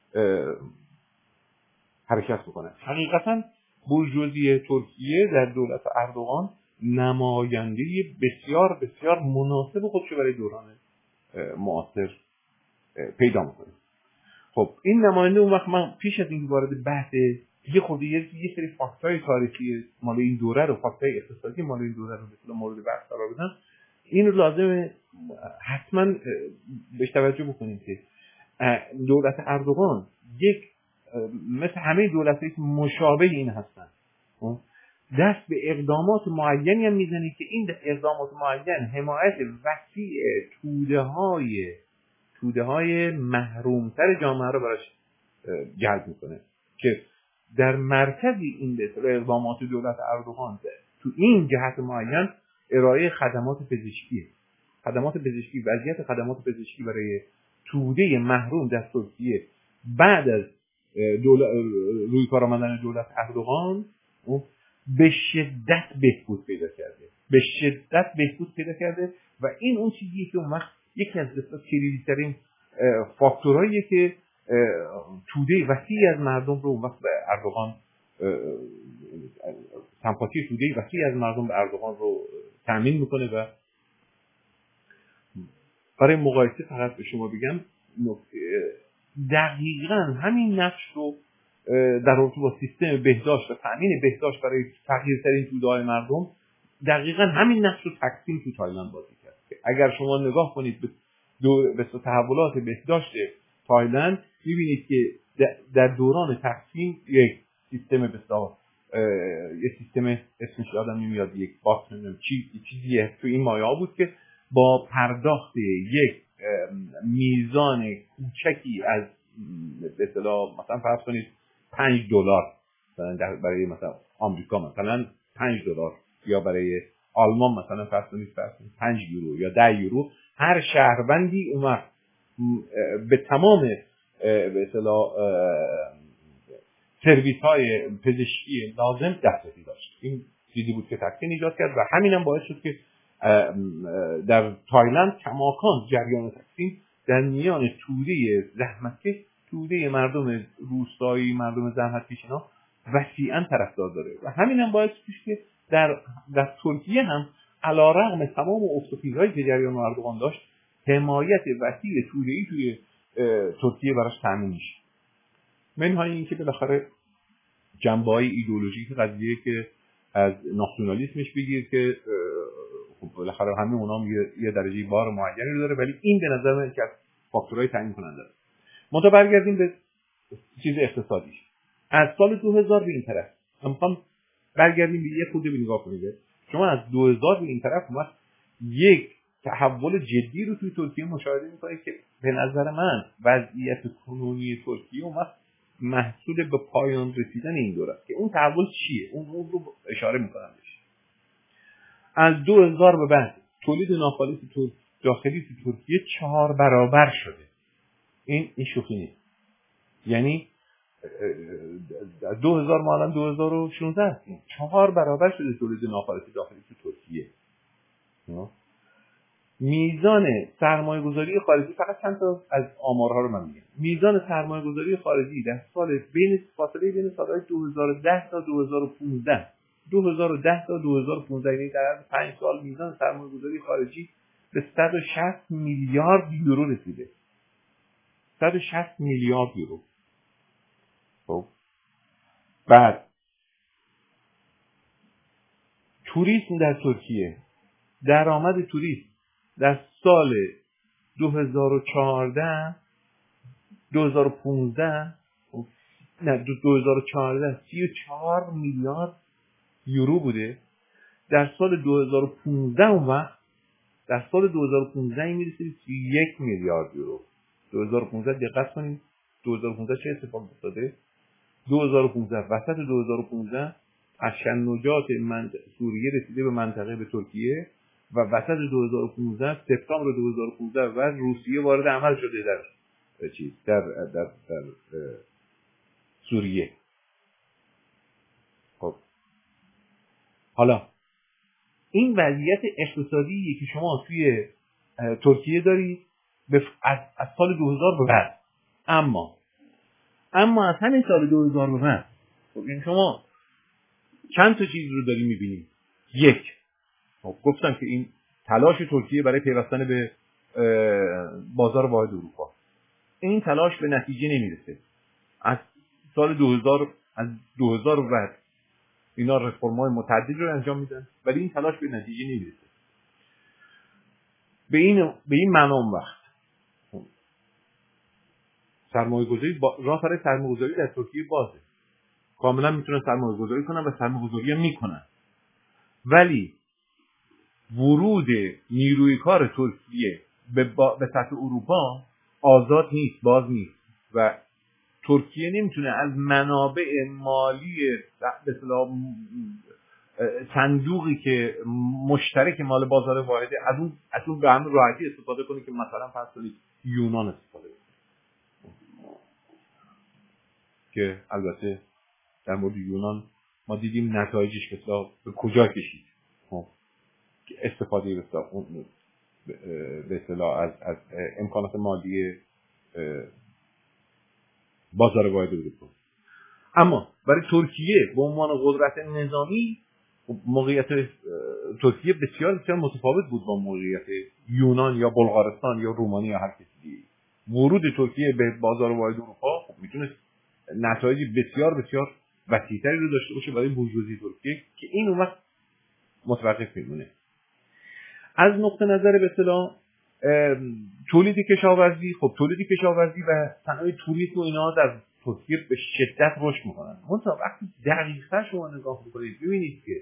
حرکت میکنه. حقیقتا بورژوازی ترکیه در دولت اردوغان نماینده بسیار بسیار مناسب خودش برای دوران معاصر پیدا میکنه. خب این نماینده اون وقت من پیش از اینکه وارد بحث یه خورده یه سری فاکتورهای تاریخی مال این دوره رو، فاکتورهای اقتصادی مال این دوره رو به اصطلاح مورد بحث قرار بدم، این رو لازمه حتما بهش توجه بکنیم که دولت اردوغان یک مثل همه دولت‌های مشابه این هستن، دست به اقدامات معینی هم میزنه که این اقدامات معین حمایت وسیع توده‌های توده‌های محرومتر جامعه رو براش جلب میکنه که در مرکز این اقدامات دولت اردوغان تو این جهت معین ارائه خدمات پزشکی خدمات پزشکی وضعیت خدمات پزشکی برای توده محروم در ترکیه بعد از دولت روی کار آمدن دولت اردوغان به شدت بهبود پیدا کرده به شدت بهبود پیدا کرده و این اون چیزیه که اون وقت یکی از کلیدی‌ترین فاکتورهاییه که توده وسیعی از مردم رو اون وقت به اردوغان سمپاتی توده وسیعی از مردم به اردوغان رو تامین میکنه. و برای مقایسه فقط به شما بگم دقیقاً همین نقش رو در رابطه با سیستم بهداشت و تامین بهداشت برای فقیرترین توده‌های مردم دقیقاً همین نقش رو تقسیم تو تایلند بازی کرد. اگر شما نگاه کنید به دو به تحولات بهداشت تایلند می‌بینید که در دوران تقسیم یک سیستم بسیار یک سیستم اسمش یادم نمیاد یک باکس نمیدونم چی چیزیه تو این مایه‌ها بود که با پرداخت یک میزان کوچکی از به اصطلاح مثلا فرض کنید پنج دلار مثلا برای مثلا آمریکا مثلا پنج دلار یا برای آلمان مثلا فرض کنید پنج یورو یا ده یورو، هر شهروندی اون وقت به تمام به اصطلاح سرویس های پزشکی لازم دسترسی داشت. این چیزی بود که تکسین ایجاد کرد و همین هم باعث شد که در تایلند کماکان جریان تکسین در میان توده زحمتکش، توده مردم روستایی، مردم زحمتکش اینا وسیعا طرفدار داره و همین هم باعث شد که در در ترکیه هم علیرغم تمام افسوسی‌هایی که جریان اردوغان داشت، حمایت وسیع توده‌ای توی ترکیه براش تامین میشه. منهای این که بالاخره جنبه‌های ایدئولوژیک قضیه که از ناسیونالیسمش بگیر که خب بالاخره همه اونام یه, یه درجه بار معینی رو داره، ولی این به نظر من که از فاکتورهای تعیین کننده است. منتها برگردیم به چیز اقتصادیش. از سال دو هزار به این طرف میخوام برگردیم به یه خورده نگاه کنید. شما از دو هزار به این طرف ما یک تحول جدی رو توی ترکیه مشاهده می‌کنید که به نظر من وضعیت کنونی ترکیه اومد محصول به پایان رسیدن این دوره است که اون تحول چیه؟ اون اون رو اشاره می‌کنم بهش. از دو هزار به بعد تولید ناخالص داخلی تو ترکیه چهار برابر شده. این این شوخی نیست. یعنی دو هزار ما الان دو هزار و شانزده هستیم، چهار برابر شده تولید ناخالص داخلی تو ترکیه. میزان سرمایه گذاری خارجی، فقط چند تا از آمارها رو من میگم. میزان سرمایه گذاری خارجی در سال بین فاصله بین سالهای دو هزار و ده تا دو هزار و پانزده دو هزار و ده تا دو هزار و پانزده یعنی در عرض پنج سال میزان سرمایه گذاری خارجی به صد و شصت میلیارد یورو رسیده. صد و شصت میلیارد یورو. خب بعد توریسم در ترکیه، درآمد توریسم در سال دو هزار و چهارده دو هزار و پانزده نه دو هزار و چهارده سی و چهار میلیارد یورو بوده. در سال دو هزار و پانزده اون وقت در سال دو هزار و پانزده این میرسه سی و یک میلیارد یورو. دو هزار و پانزده دقت کنید دو هزار و پانزده چه اتفاقی افتاده؟ دو هزار و پانزده وسط دو هزار و پانزده تشنجات منطقه سوریه رسیده به منطقه به ترکیه و وسط دو هزار و پانزده سپتامبر دو هزار و پانزده و روسیه وارد عمل شده در چیز در در در, در سوریه. خب حالا این وضعیت اقتصادی که شما توی ترکیه دارید از, از سال دو هزار به بعد، اما اما از همین سال دو هزار به بعد خب این شما چند تا چیز رو داریم میبینیم. یک، خب گفتم که این تلاش ترکیه برای پیوستن به بازار واحد اروپا، این تلاش به نتیجه نمیرسه. از سال دو هزار از دو هزار به بعد اینا رفرم‌های متعددی رو انجام میدن ولی این تلاش به نتیجه نمیرسه. به این به این معنا اون وقت سرمایه‌گذاری با... راه برای سرمایه‌گذاری در ترکیه بازه. کاملا میتونن سرمایه‌گذاری کنن و سرمایه‌گذاری هم میکنن. ولی ورود نیروی کار ترکیه به, با... به سطح اروپا آزاد نیست، باز نیست و ترکیه نمیتونه از منابع مالی به اصطلاح صندوقی که مشترک مال بازار واحده از اون از اون به همین راحتی استفاده کنه که مثلا فرض کنید یونان استفاده کنه. که البته در مورد یونان ما دیدیم نتایجش مثلا به کجا کشید. خب استفاده به اصطلاح از از امکانات مالی بازار واحد اروپا. اما برای ترکیه به عنوان قدرت نظامی موقعیت ترکیه بسیار بسیار متفاوت بود با موقعیت یونان یا بلغارستان یا رومانی یا هر کسی دیگه. ورود ترکیه به بازار واحد اروپا خب میتونه نتایج بسیار بسیار وسیع‌تری رو داشته باشه برای بورژوازی ترکیه که این اون وقت متوقف میمونه. از نقطه نظر به اصطلاح تولید کشاورزی، خب تولید کشاورزی و صنایع توریسم و اینا در ترکیه به شدت رشد میکنن. منتها وقتی دقیقاً شما نگاه میکنید ببینید که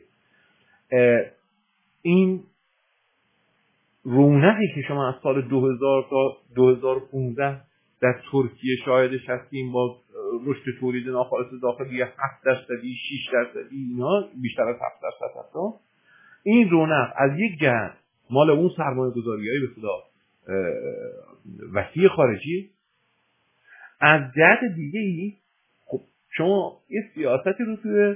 این رونقی که شما از سال دو هزار تا دو هزار و پانزده در ترکیه شاهدش هستیم با رشد تولید ناخالص داخلی هفت درصدی شش درصدی اینا بیشتر از هفت درصد حتی. این رونق از یک جهت مال اون سرمایه گذاری‌های به اصطلاح وسیع خارجی، از جهت دیگه ای خب شما یه سیاستی رو توی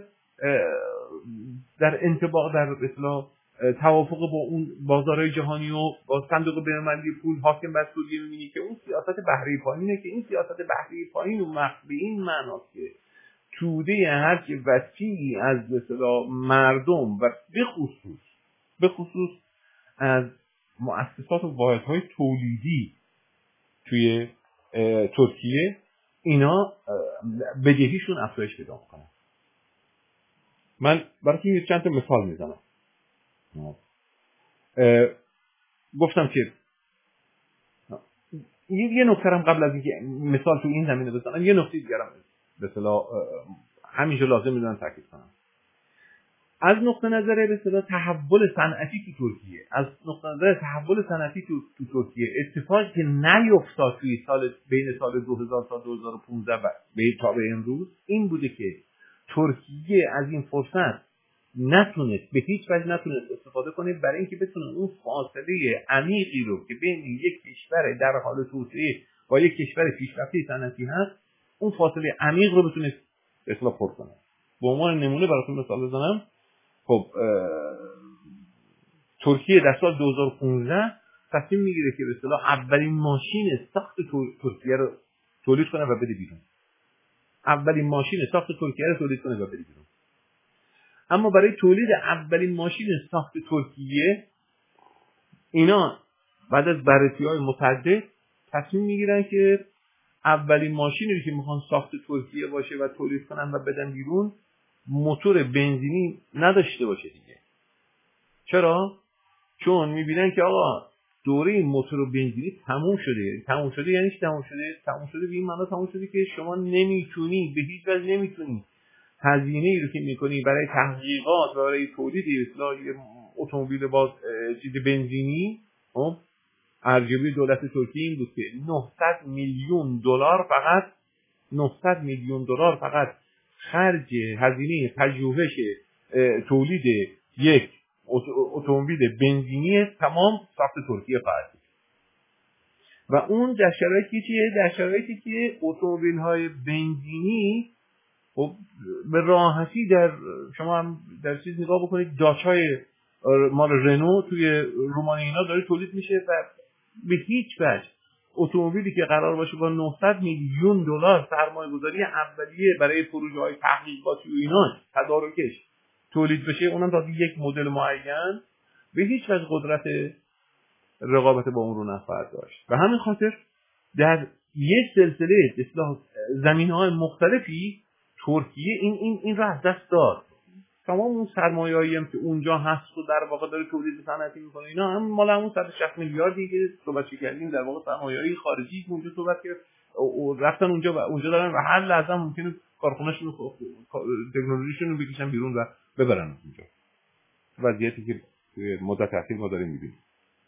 در انطباق در به اصطلاح توافق با اون بازارهای جهانی و با صندوق بین‌المللی پول حاکم بر سوریه می‌بینی که اون سیاست بهره پایینه که این سیاست بهره پایین و مخفی این معناست که توده هرچی وسیعی از به اصطلاح مردم و به خصوص به خصوص از مؤسسات و واحدهای تولیدی توی ترکیه اینا بدهیشون افزایش پیدا می‌کنه. من براتون یه چند تا مثال میزنم. گفتم که یه نکته هم قبل از اینکه مثال تو این زمینه بزنم یه نکته دیگه هم به اصطلاح همیشه لازم میدونم تاکید کنم. از نقطه نظر به اصطلاح تحول صنعتی تو ترکیه، از نقطه نظر تحول صنعتی تو, تو ترکیه اتفاقی که نیفتاد توی سال بین سال دو هزار تا دو هزار و پانزده به تا به امروز این بوده که ترکیه از این فرصت نتونست به هیچ وجه نتونست استفاده کنه برای اینکه بتونه اون فاصله عمیقی رو که بین یک کشور در حال توسعه با یک کشور پیشرفته صنعتی هست اون فاصله عمیق رو بتونه به اصطلاح پر کنه. به عنوان نمونه براتون مثال بزنم. خب ترکیه در سال دو هزار و پانزده تصمیم میگیره که به اصطلاح اولین ماشین ساخت ترکیه رو تولید کنه و بده بیرون. اولین ماشین ساخت ترکیه رو تولید کنه و بده بیرون. اما برای تولید اولین ماشین ساخت ترکیه اینا بعد از بررسی‌های متعدد تصمیم میگیرن که اولین ماشینی رو که میخوان ساخت ترکیه باشه و تولید کنن و بدن بیرون موتور بنزینی نداشته باشه دیگه. چرا؟ چون میبینن که آقا دوره این موتور بنزینی تموم شده. تموم شده یعنی چی تموم شده؟ تموم شده به این معنی تموم شده که شما نمیتونی به هیچ وجه نمیتونی هزینه ای رو که میکنی برای تحقیقات و برای تولید اصلاح اتومبیل با چیز بنزینی، خب ارزیابی دولت ترکیه این بود که نهصد میلیون دلار فقط نهصد میلیون دلار فقط خرج هزینه پژوهش تولید یک اتومبیل بنزینی تمام ساخت ترکیه خواهد بود. و اون در شرایطی چیه؟ در شرایطی که اتومبیل های بنزینی خب به راحتی در شما هم در چیز نگاه بکنید داچای مال رنو توی رومانی اینا داره تولید میشه و به هیچ وجه اتومبیلی که قرار باشه با نهصد میلیون دلار سرمایه گذاری اولیه برای پروژه های تحقیقاتی و اینا تدارکش تولید بشه اونم تا یک مدل معین به هیچ وجه قدرت رقابت با اون رو نخواهد داشت. و همین خاطر در یک سلسله اصلاح زمینه‌های مختلفی ترکیه این این این رو از دست داد. تمام اون سرمایه‌ای هم که اونجا هست و در واقع داره تولید صنعتی می‌کنه اینا هم مال همون صد و شصت میلیاردی که صحبت کردیم در واقع سرمایه‌ای خارجی که اونجا صحبت کرد رفتن اونجا و اونجا دارن و هر لحظه ممکنه کارخونه‌شون رو تکنولوژیشون رو بکشن بیرون و ببرن اونجا. وضعیتی که مدت اخیر ما داریم می‌بینیم.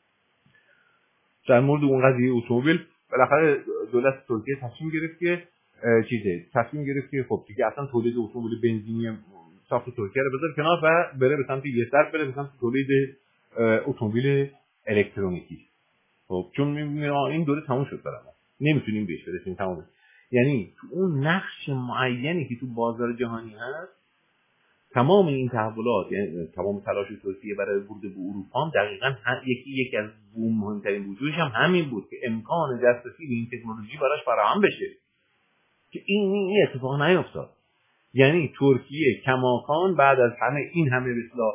در مورد اون قضیه اتومبیل بالاخره دولت ترکیه تصمیم گرفت که چیزه تصمیم گرفت که خب دیگه اصلا تولید اتومبیل بنزینی ساخت ترکیه رو بذاره کنار و بره به سمت یه طرف بره به سمت تولید اتومبیل الکترونیکی. خب چون می‌بینیم این دوره تموم شد برام نمیتونیم بهش برسیم تمام. یعنی تو اون نقش معینی که تو بازار جهانی هست تمام این تحولات یعنی تمام تلاش ترکیه برای ورود به اروپا هم دقیقاً یکی یکی از مهمترین وجوهش هم همین بود که امکان دسترسی به این تکنولوژی براش فراهم بشه که این این اتفاق نیفتاد. یعنی ترکیه کماکان بعد از همه این همه به اصطلاح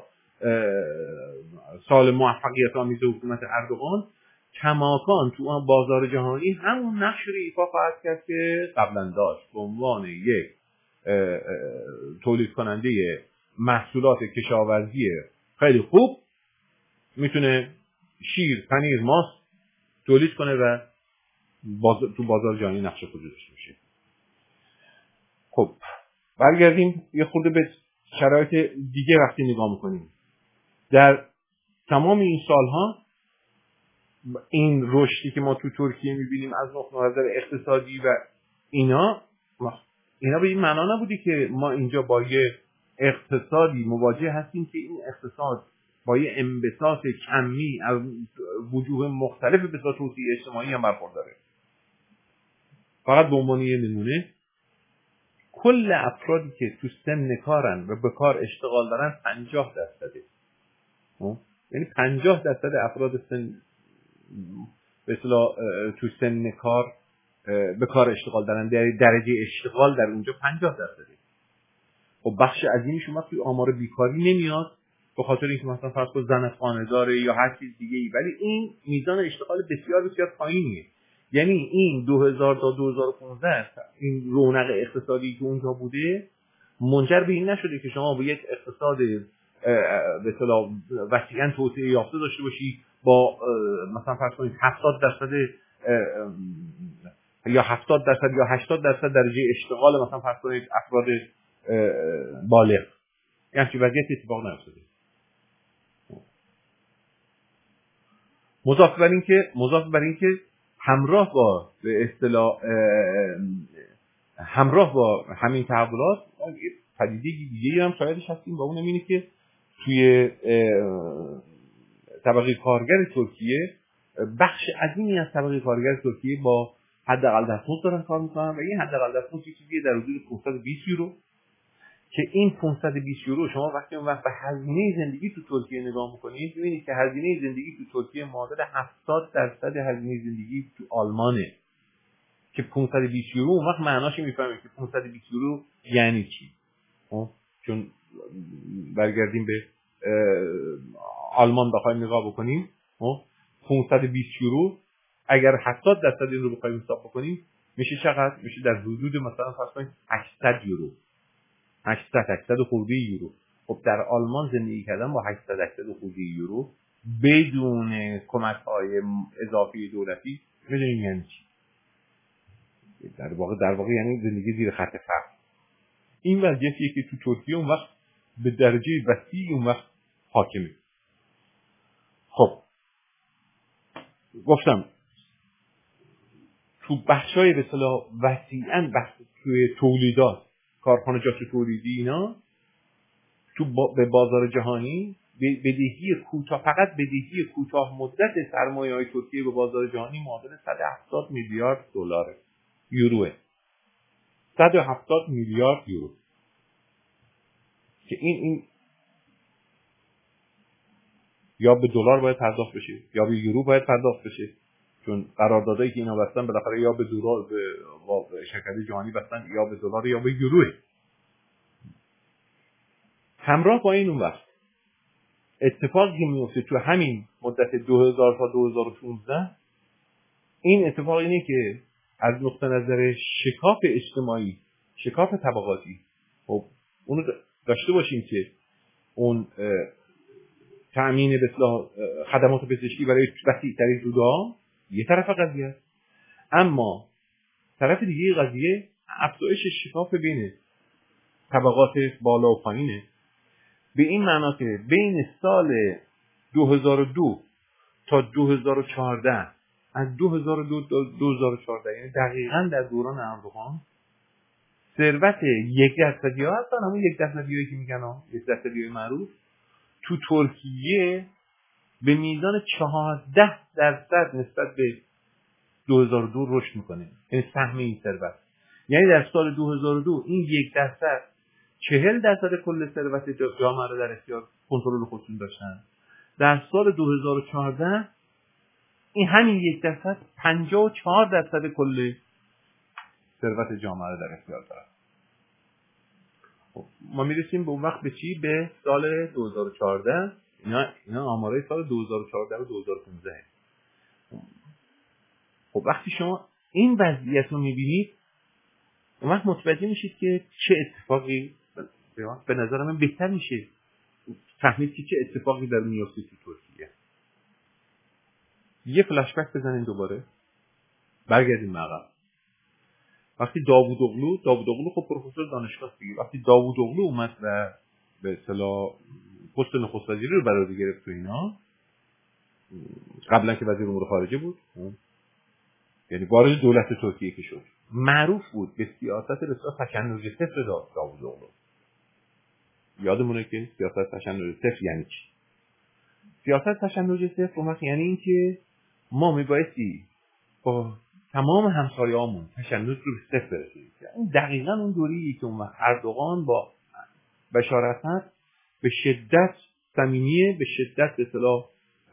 سال موفقیت آمیز حکومت اردوغان کماکان تو اون بازار جهانی همون نقش رو ایفا خواهد کرد که قبلا داشت به عنوان یک تولید کننده محصولات کشاورزی خیلی خوب میتونه شیر، پنیر، ماست تولید کنه و باز... تو بازار جهانی نقش خودش داشته باشه. خب برگردیم یه خورده به شرایط دیگه وقتی نگاه میکنیم. در تمام این سالها این رشدی که ما تو ترکیه میبینیم از نقطه نظر اقتصادی و اینا اینا به این معنا نبودی که ما اینجا با یه اقتصادی مواجه هستیم که این اقتصاد با یه انبساط کمی از وجوه مختلف به صورت توسعه اجتماعی هم برخورداره. فقط به عنوان یه نمونه کل افرادی که تو سن کارن و به کار اشتغال دارن پنجاه درصده. یعنی پنجاه درصد افراد سن به اصطلاح تو سن کار به کار اشتغال دارن، درجه اشتغال در اونجا پنجاه درصده. خب بخش عظیمیش اومد توی آمار بیکاری نمیاد به خاطر اینکه مثلا فرض کن زن خانه داره یا هر چیز دیگه ای، ولی این میزان اشتغال بسیار بسیار پایینیه. یعنی این دو هزار تا دو هزار و پانزده این رونق اقتصادی که اونجا بوده منجر به این نشده که شما با یک اقتصاد به اصطلاح وسیعاً توسعه یافته داشته باشی با مثلا فرض کنید هفتاد درصد یا هفتاد درصد یا هشتاد درصد درجه اشتغال مثلا فرض کنید افراد بالغ. یعنی چه وضعیت اتفاق نیفتاده. مضاف بر این که مضاف بر این که همراه با به اصطلاح همراه با همین تحولات پدیده دیگه‌ای هم شاهدش هستیم، با اون اینه که توی طبقه کارگر ترکیه بخش عظیمی از طبقه کارگر ترکیه با حداقل دستمزد دارن کار میکنن و این حداقل دستمزد چیزی در حدود پانصد و بیست یورو که این پانصد و بیست یورو شما وقتی اون وقت به هزینه زندگی تو ترکیه نگاه میکنید ببینید که هزینه زندگی تو ترکیه معادل هفتاد درصد هزینه زندگی تو آلمانه که پانصد و بیست یورو اون وقت معناش میفهمید که پانصد و بیست یورو یعنی چی. چون برگردیم به آلمان بخوایم نگاه بکنیم پانصد و بیست یورو اگر هفتاد درصد این رو بخوایم حساب بکنیم میشه چقدر؟ میشه در حدود مثلا فرض کنید هشتصد یورو، هشتصد هشتصد خورده یورو. خب در آلمان زندگی کردن با هشتصد هشتصد خورده یورو بدون کمک‌های اضافی دولتی میدونیم یعنی چی؟ در واقع در واقع یعنی زندگی زیر خط فقر. این وضعیتیه که تو ترکیه اون وقت به درجه وسیعی اون وقت حاکمه. خب گفتم تو بخشای به اصطلاح وسیعاً بخش توی تولیدات کارخانجات تولیدی اینا تو با به بازار جهانی بدهی کوتاه فقط بدهی کوتاه مدت سرمایه‌های ترکیه به بازار جهانی معادل صد و هفتاد میلیارد دلار یوروه. صد و هفتاد میلیارد یورو که این این یا به دلار باید پرداخت بشه یا به یورو باید پرداخت بشه، چون قراردادایی که اینا بستن بالاخره یا به دلار به شرکت جهانی بستن یا به دلار یا به یورو. همراه با این اون وقت اتفاقی که میفته تو همین مدت دو هزار تا دو هزار و شانزده این اتفاق اینه که از نقطه نظر شکاف اجتماعی شکاف طبقاتی خب اونو داشته باشیم که اون تأمین به اصطلاح خدمات پزشکی برای وسیع‌ترین رودا یه طرف قضیه است، اما طرف دیگه قضیه افزایش شکاف بین طبقات بالا و پایینه. به این معنا که بین سال دو هزار و دو تا دو هزار و چهارده از دو هزار و دو تا دو هزار و چهارده یعنی دقیقاً در دوران اردوغان ثروت یک درصدی ها هستن، همون یک درصدی هایی که میگن ها یک درصدی های معروف تو ترکیه به میزان چهارده درصد نسبت به دو هزار و دو رشد میکنه. یعنی سهم این ثروت یعنی در سال دو هزار و دو این یک درصد چهل درصد کل ثروت جامعه رو در اختیار کنترل خودشون داشتن. در سال دو هزار و چهارده این همین یک درصد پنجاه و چهار درصد کل ثروت جامعه رو در اختیار دارن. خب ما میرسیم به اون وقت به چی؟ به سال دو هزار و چهارده. اینا اینا آمارای سال دو هزار و چهارده و دو هزار و پانزده. خب وقتی شما این وضعیت رو میبینید اون وقت متوجه میشید که چه اتفاقی به نظر من بهتر میشه فهمید که چه اتفاقی در میفته تو ترکیه. یه فلش بک بزنین دوباره برگردیم عقب. وقتی داوود اغلو داوود اغلو خب پروفسور دانشگاه دیگه وقتی داوود اغلو اومد و به اصطلاح پست نخست وزیری رو برای گرفت تو اینا قبلا که وزیر امور خارجه بود، یعنی وارد دولت ترکیه که شد، معروف بود به سیاست بسیار تشنج صفر داوود اغلو. یادمونه که سیاست تشنج صفر یعنی چی؟ سیاست تشنج صفر اون وقت یعنی این که ما میبایستی با تمام همسایه‌هامون تشنج رو به صفر برسونیم. این دقیقاً اون دوریه که اون وقت اردوغان با بشار اسد به شدت صمیمیه، به شدت به اصطلاح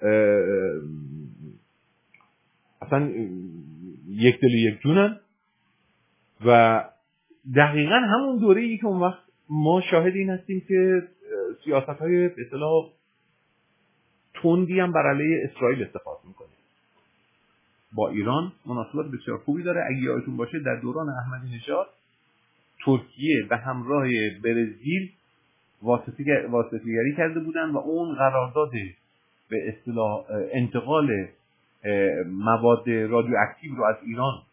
اصلا یک دل یک جونن و دقیقاً همون دوره‌ای که اون وقت ما شاهد این هستیم که سیاست‌های به اصطلاح تندی هم بر علیه اسرائیل اتخاذ میکنه. با ایران مناسبات بسیار خوبی داره. اگه یادتون باشه در دوران احمدی نژاد ترکیه به همراه برزیل واسطه‌گری کرده بودن و اون قرارداد به اصطلاح انتقال مواد رادیواکتیو رو از ایران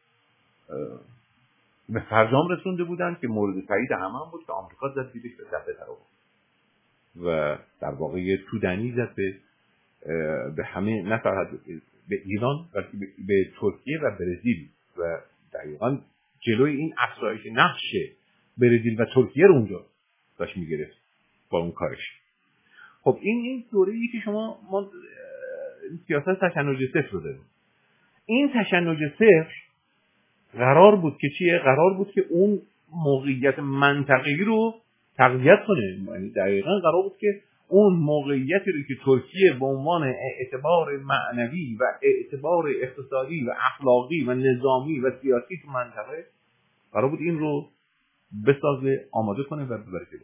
به فرجام رسونده بودن که مورد تایید همه هم بود که آمریکا زد زیرش به دفعه در آورد و در واقع یه تودنی زد به به همه، نه فقط به ایران بلکه به ترکیه و برزیل و دقیقاً جلوی این افزایش نقش برزیل و ترکیه رو اونجا داشت میگرفت با اون کارش. خب این این دوره‌ای که شما ما سیاست تشنج صفر رو داریم. این تشنج صفر قرار بود که چیه؟ قرار بود که اون موقعیت منطقه‌ای رو تقویت کنه. یعنی دقیقاً قرار بود که اون موقعیتی رو که ترکیه به عنوان اعتبار معنوی و اعتبار اقتصادی و اخلاقی و نظامی و سیاسی تو منطقه قرار بود این رو بسازه، آماده کنه و ببره جلو.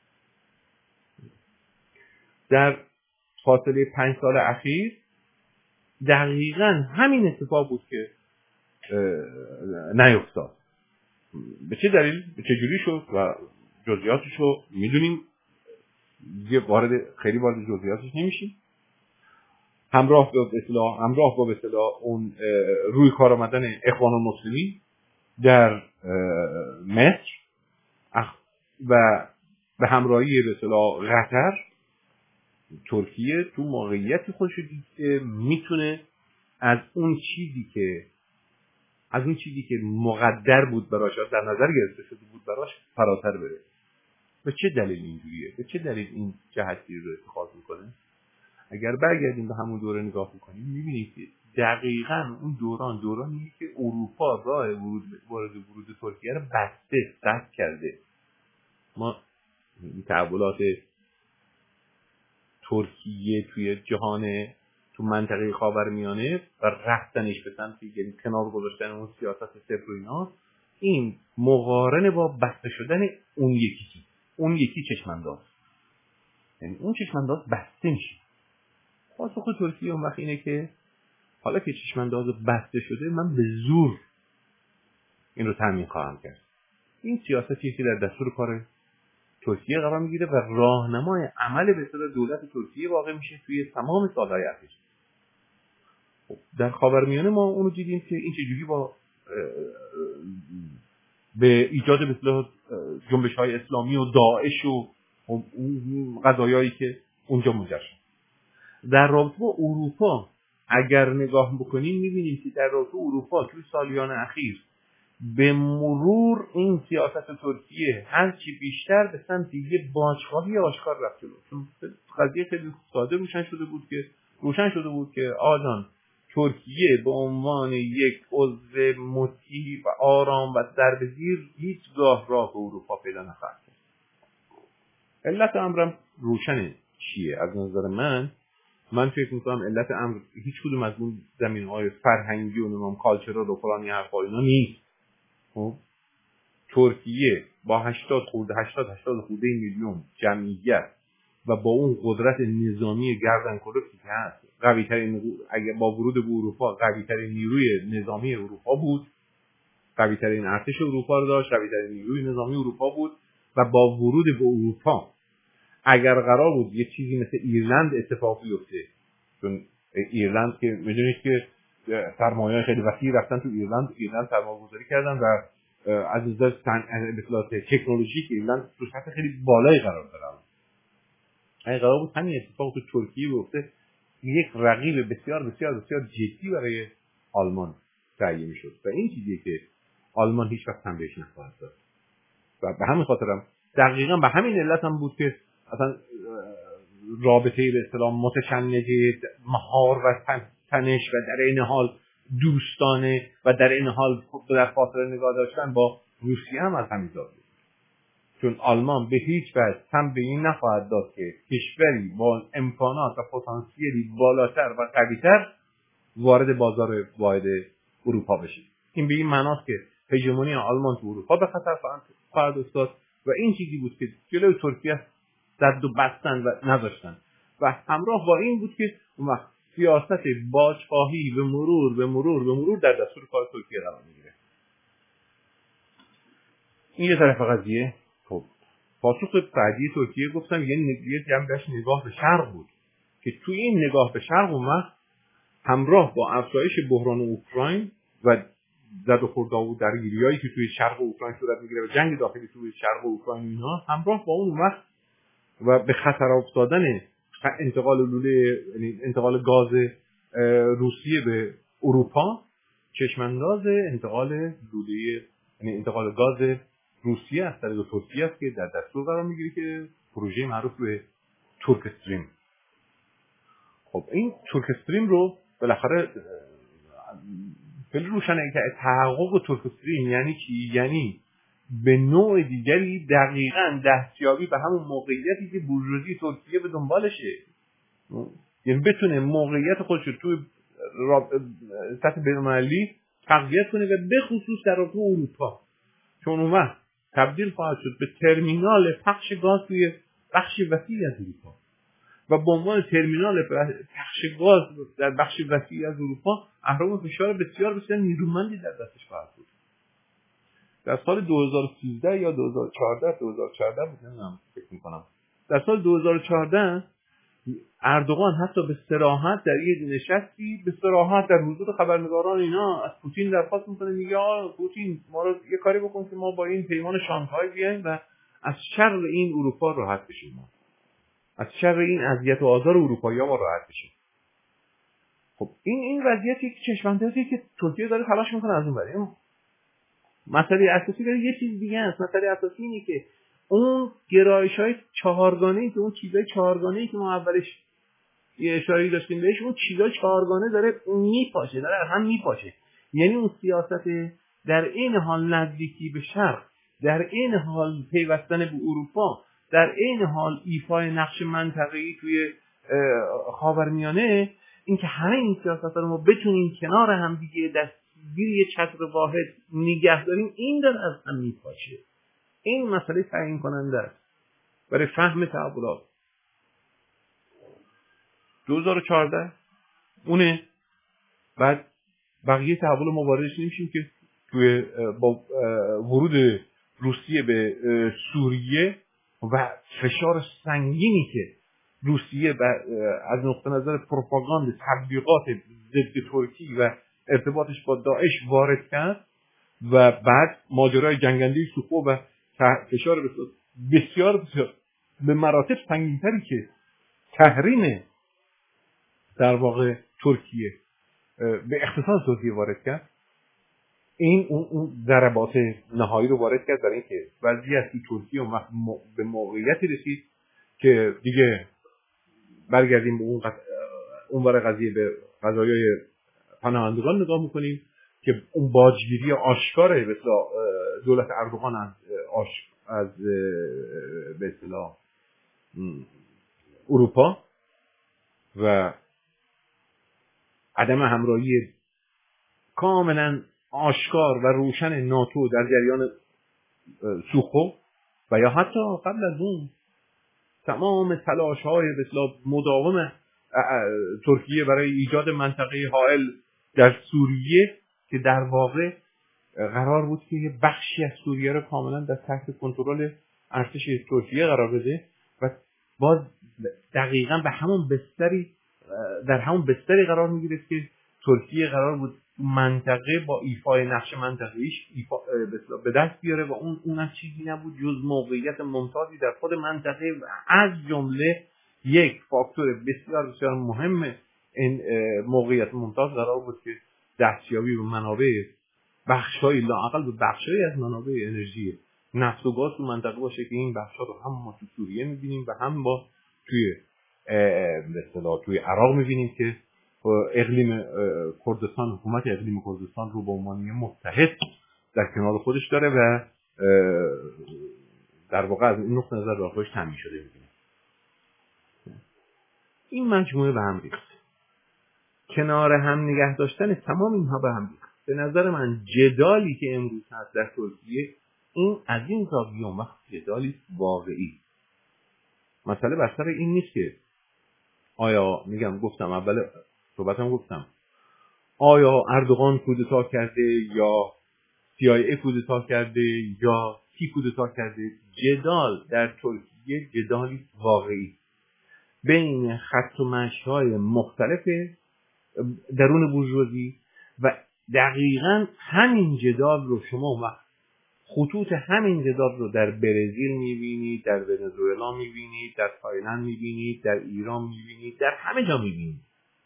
در فاصله پنج سال اخیر دقیقاً همین اتفاق بود که نیفتاد. به چه دلیل؟ به چه جوری شد و جزئیاتش رو میدونیم، دیگه وارد خیلی وارد جزئیاتش نمیشیم. همراه با اصطلاح همراه با اصطلاح اون روی کار آمدن اخوان المسلمین در مصر و به همراهی به اصطلاح قطر، ترکیه تو موقعیتی خودش دید که میتونه از اون چیزی که از اون چیزی که مقدر بود براش، در نظر گرفته شده بود براش، فراتر بره. به چه دلیل اینجوریه؟ به چه دلیل این جهتی رو اتخاذ میکنه؟ اگر برگردیم به همون دوره نگاه میکنیم میبینید که دقیقاً اون دوران دورانیه که اروپا راه ورود وارد ورود ترکیه رو بسته، قطع کرده. ما تحولات ترکیه توی جهان، تو منطقه خاورمیانه و رفتنش به سمت، یعنی کنار گذاشتن اون سیاست صفر و اینا، این مقارنه با بسته شدن اون یکی چیز، اون یکی چشمانداز، یعنی اون چشمانداز بسته میشه. پاسخ ترکیه اون وقت اینه که حالا که چشمانداز بسته شده، من به زور این رو تامین خواهم کرد. این سیاستی که در دستور کار ترکیه قرار میگیره و راهنمای عمل به اصطلاح دولت ترکیه واقع میشه توی تمام سالهای اخیر. در خاورمیانه ما اونو دیدیم که این چجوری با به ایجاد به اصطلاح جنبش‌های اسلامی و داعش و قضایایی که اونجا منجر شد. در رابطه با اروپا اگر نگاه بکنیم می‌بینیم که در رابطه اروپا توی سالیان اخیر به مرور این سیاست ترکیه هرچی بیشتر به سمت یه باج‌خواهی آشکار رفت جلو. چون قضیه خیلی ساده روشن شده بود که روشن شده بود که آجان ترکیه به عنوان یک عضو مطیع و آرام و دربزیر هیچگاه راه به اروپا پیدا نخواهد کرد. علت امرم روشنه چیه؟ از نظر من من فکر می‌کنم علت امر هیچ کدوم از اون زمینه‌های فرهنگی و نمام کالچرال و فلانی حرفا اینا نیست. خب ترکیه با هشتاد خورده هشتاد هشتاد خورده میلیون جمعیت و با اون قدرت نظامی گردن کلفتی که هست، قوی ترین، اگه با ورود به اروپا قوی ترین نیروی نظامی اروپا بود، قوی ترین ارتش اروپا رو داشت، قوی ترین نیروی نظامی اروپا بود و با ورود به اروپا اگر قرار بود یه چیزی مثل ایرلند اتفاق بیفته، چون ایرلند که میدونید که سرمایه‌های خیلی وسیعی رفتن تو ایرلند، ایرلند سرمایه‌گذاری کردن و از نظر صنعت تکنولوژیک ایرلند تو سطح خیلی بالایی قرار داره. اگه قرار بود همین اتفاق تو ترکیه بیفته، یک رقیب بسیار بسیار بسیار جدی برای آلمان تعیین میشد و این چیزیه که آلمان هیچ وقت هم بهش نخواهد داد و به همین خاطرم دقیقاً به همین علت هم بود که اصلا رابطه به اصطلاح متشنجه مهار و تنش و در این حال دوستانه و در این حال در فاصله نگاه داشتن با روسیه هم از همین زاویه، چون آلمان به هیچ وجه هم به این نخواهد داد که کشوری با امکانات و پتانسیلی بالاتر و قوی‌تر وارد بازار واحد اروپا بشه. این به این معناست که هژمونی آلمان تو اروپا به خطر خواهد افتاد و این چیزی بود که جلوی ترکیه زد و بستن و نذاشتن و همراه با این بود که اون وقت سیاست باج‌خواهی به مرور به مرور به مرور در دستور کار ترکیه قرار میگیره. این یه طرف قضیه. خب پاسخ بعدی ترکیه گفتم یه یه جنبش نگاه به شرق بود که توی این نگاه به شرق اون وقت همراه با افزایش بحران اوکراین و زد و خورد درگیریایی که توی شرق اوکراین صورت میگیره و جنگ داخلی توی شرق اوکراین اینا همراه با اون وقت و به خطر افتادن انتقال لوله یعنی انتقال گاز روسیه به اروپا چشمانداز انتقال لوله یعنی انتقال گاز روسیه از طریق ترکیه است که در دستور قرار میگیره که پروژه معروف به ترک استریم. خب این ترک استریم رو بالاخره خیلی روشنه که تحقق ترک استریم یعنی چی؟ یعنی به نوع دیگری دقیقاً دستیابی به همون موقعیتی که بورژوازی ترکیه به دنبالشه، یعنی بتونه موقعیت خودش رو توی سطح بین‌المللی تقویت کنه و به خصوص در رابطه اروپا، چون اون وقت تبدیل خواهد شد به ترمینال پخش گاز توی بخش وسیعی از اروپا و به عنوان ترمینال پخش گاز در بخش وسیعی از اروپا اهرام فشار بسیار بسیار نیرومندی در دستش خواهد بود. در سال دو هزار و سیزده یا دو هزار و چهارده دو هزار و چهارده بود نمیدونم فکر میکنم در سال دو هزار و چهارده اردوغان حتی به صراحت در یک نشستی به صراحت در حضور خبرنگاران اینا از پوتین درخواست میکنه، میگه آ پوتین ما رو یه کاری بکن که ما با این پیمان شانگهای بیایم و از شر این اروپا راحت بشیم، ما از شر این اذیت و آزار اروپایی‌ها ما راحت بشیم. خب این این وضعیتی که چشم‌اندازی که ترکیه داره تلاش میکنه از اون برای مسئله اساسی داره یه چیز دیگه است. مسئله اساسی اینه که اون گرایش‌های چهارگانه‌ای که اون چیزای چهارگانه‌ای که ما اولش یه اشاره‌ای داشتیم بهش، اون چیزای چهارگانه داره میپاشه، داره هم میپاشه. یعنی اون سیاست در این حال نزدیکی به شرق، در این حال پیوستن به اروپا، در این حال ایفای نقش منطقه‌ای توی خاورمیانه، اینکه همه این سیاست‌ها رو ما بتونیم کنار هم دیگه دست زیر یه چتر واحد نگه داریم، این داره از هم میپاشه. این مسئله تعیین کننده است برای فهم تحولات. دو هزار و چهارده اونه. بعد بقیه تحول ما واردش نمیشیم که توی با ورود روسیه به سوریه و فشار سنگینی که روسیه از نقطه نظر پروپاگاند تبلیغات ضد ترکی و ارتباطش با داعش وارد کرد و بعد ماجرای جنگنده سوخو و فشار بسیار بسیار به مراتب سنگین‌تری که تحریم در واقع ترکیه به اقتصاد ترکیه وارد کرد، این اون اون ضربات نهایی رو وارد کرد برای اینکه وضعیت ترکیه اون وقت به موقعیتی رسید که دیگه برگردیم به اون اون ور قضیه به قضایای پناهندگان نگاه میکنیم که اون باجگیری آشکاره به اصطلاح دولت اردوغان از آش از به اصطلاح اروپا و عدم همراهی کاملا آشکار و روشن ناتو در جریان سوخو و یا حتی قبل از اون تمام تلاش‌های به اصطلاح مداوم ترکیه برای ایجاد منطقه حائل در سوریه که در واقع قرار بود که یه بخشی از سوریه رو کاملا در تحت کنترل ارتش ترکیه قرار بده و باز دقیقاً به همون بستری در همون بستری قرار می‌گرفت که ترکیه قرار بود منطقه با ایفای نقش منطقه‌ایش ایفا به دست بیاره و اون اون چیزی نبود جز موقعیت ممتازی در خود منطقه و از جمله یک فاکتور بسیار بسیار مهم این موقعیت ممتاز قرار بود که دستیابی به منابع بخشای لااقل به بخشای از منابع انرژی نفت و گاز تو منطقه باشه که این بخشا رو هم ما تو سوریه می‌بینیم و هم با توی به اصطلاح توی عراق می‌بینیم که اقلیم کردستان، حکومت اقلیم کردستان رو به عنوان متحد در کنار خودش داره و در واقع از این نقطه نظر راهش تامین شده می‌بینیم. این مجموعه به هم ریخت. کنار هم نگه داشتن تمام اینها به هم ریخت. به نظر من جدالی که امروز هست در ترکیه این از این زاویه اون وقت جدالی واقعی. مسئله بر سر این نیست که آیا میگم گفتم اول صحبتم گفتم آیا اردوغان کودتا کرده یا سی آی ای کودتا کرده یا کی کودتا کرده. جدال در ترکیه جدالی واقعی بین خط و مشی‌های مختلف درون بورژوازی و دقیقاً همین جدال رو شما وقت خطوط همین جدال رو در برزیل می‌بینید، در ونزوئلا می‌بینید، در تایلند می‌بینید، در ایران می‌بینید، در همه جا می‌بینید.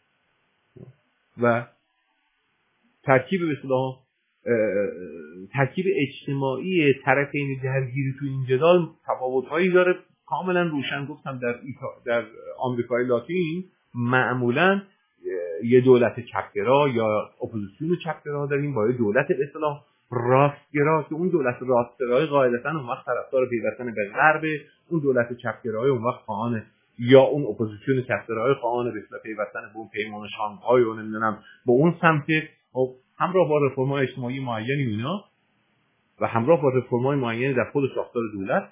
و ترکیب به اصطلاح ترکیب اجتماعی طرفین درگیری تو این جدال تفاوت‌هایی داره کاملا روشن. گفتم در ایتا... در آمریکای لاتین معمولاً یه دولت چپگرا یا اپوزیسیون چپگرا داریم با یه دولت به اصطلاح راستگرا که اون دولت راستگرای قاعدتاً اون وقت طرفدار پیوستن به غرب، اون دولت چپگرای اون وقت خواهان یا اون اپوزیسیون چپگرای خواهان به اصطلاح پیوستن به اون پیمان شانگهای و نمیدونم به اون سمت همراه با رفرم‌های اجتماعی معینی اینا و همراه با رفرم‌های معینی در خود ساختار دولت.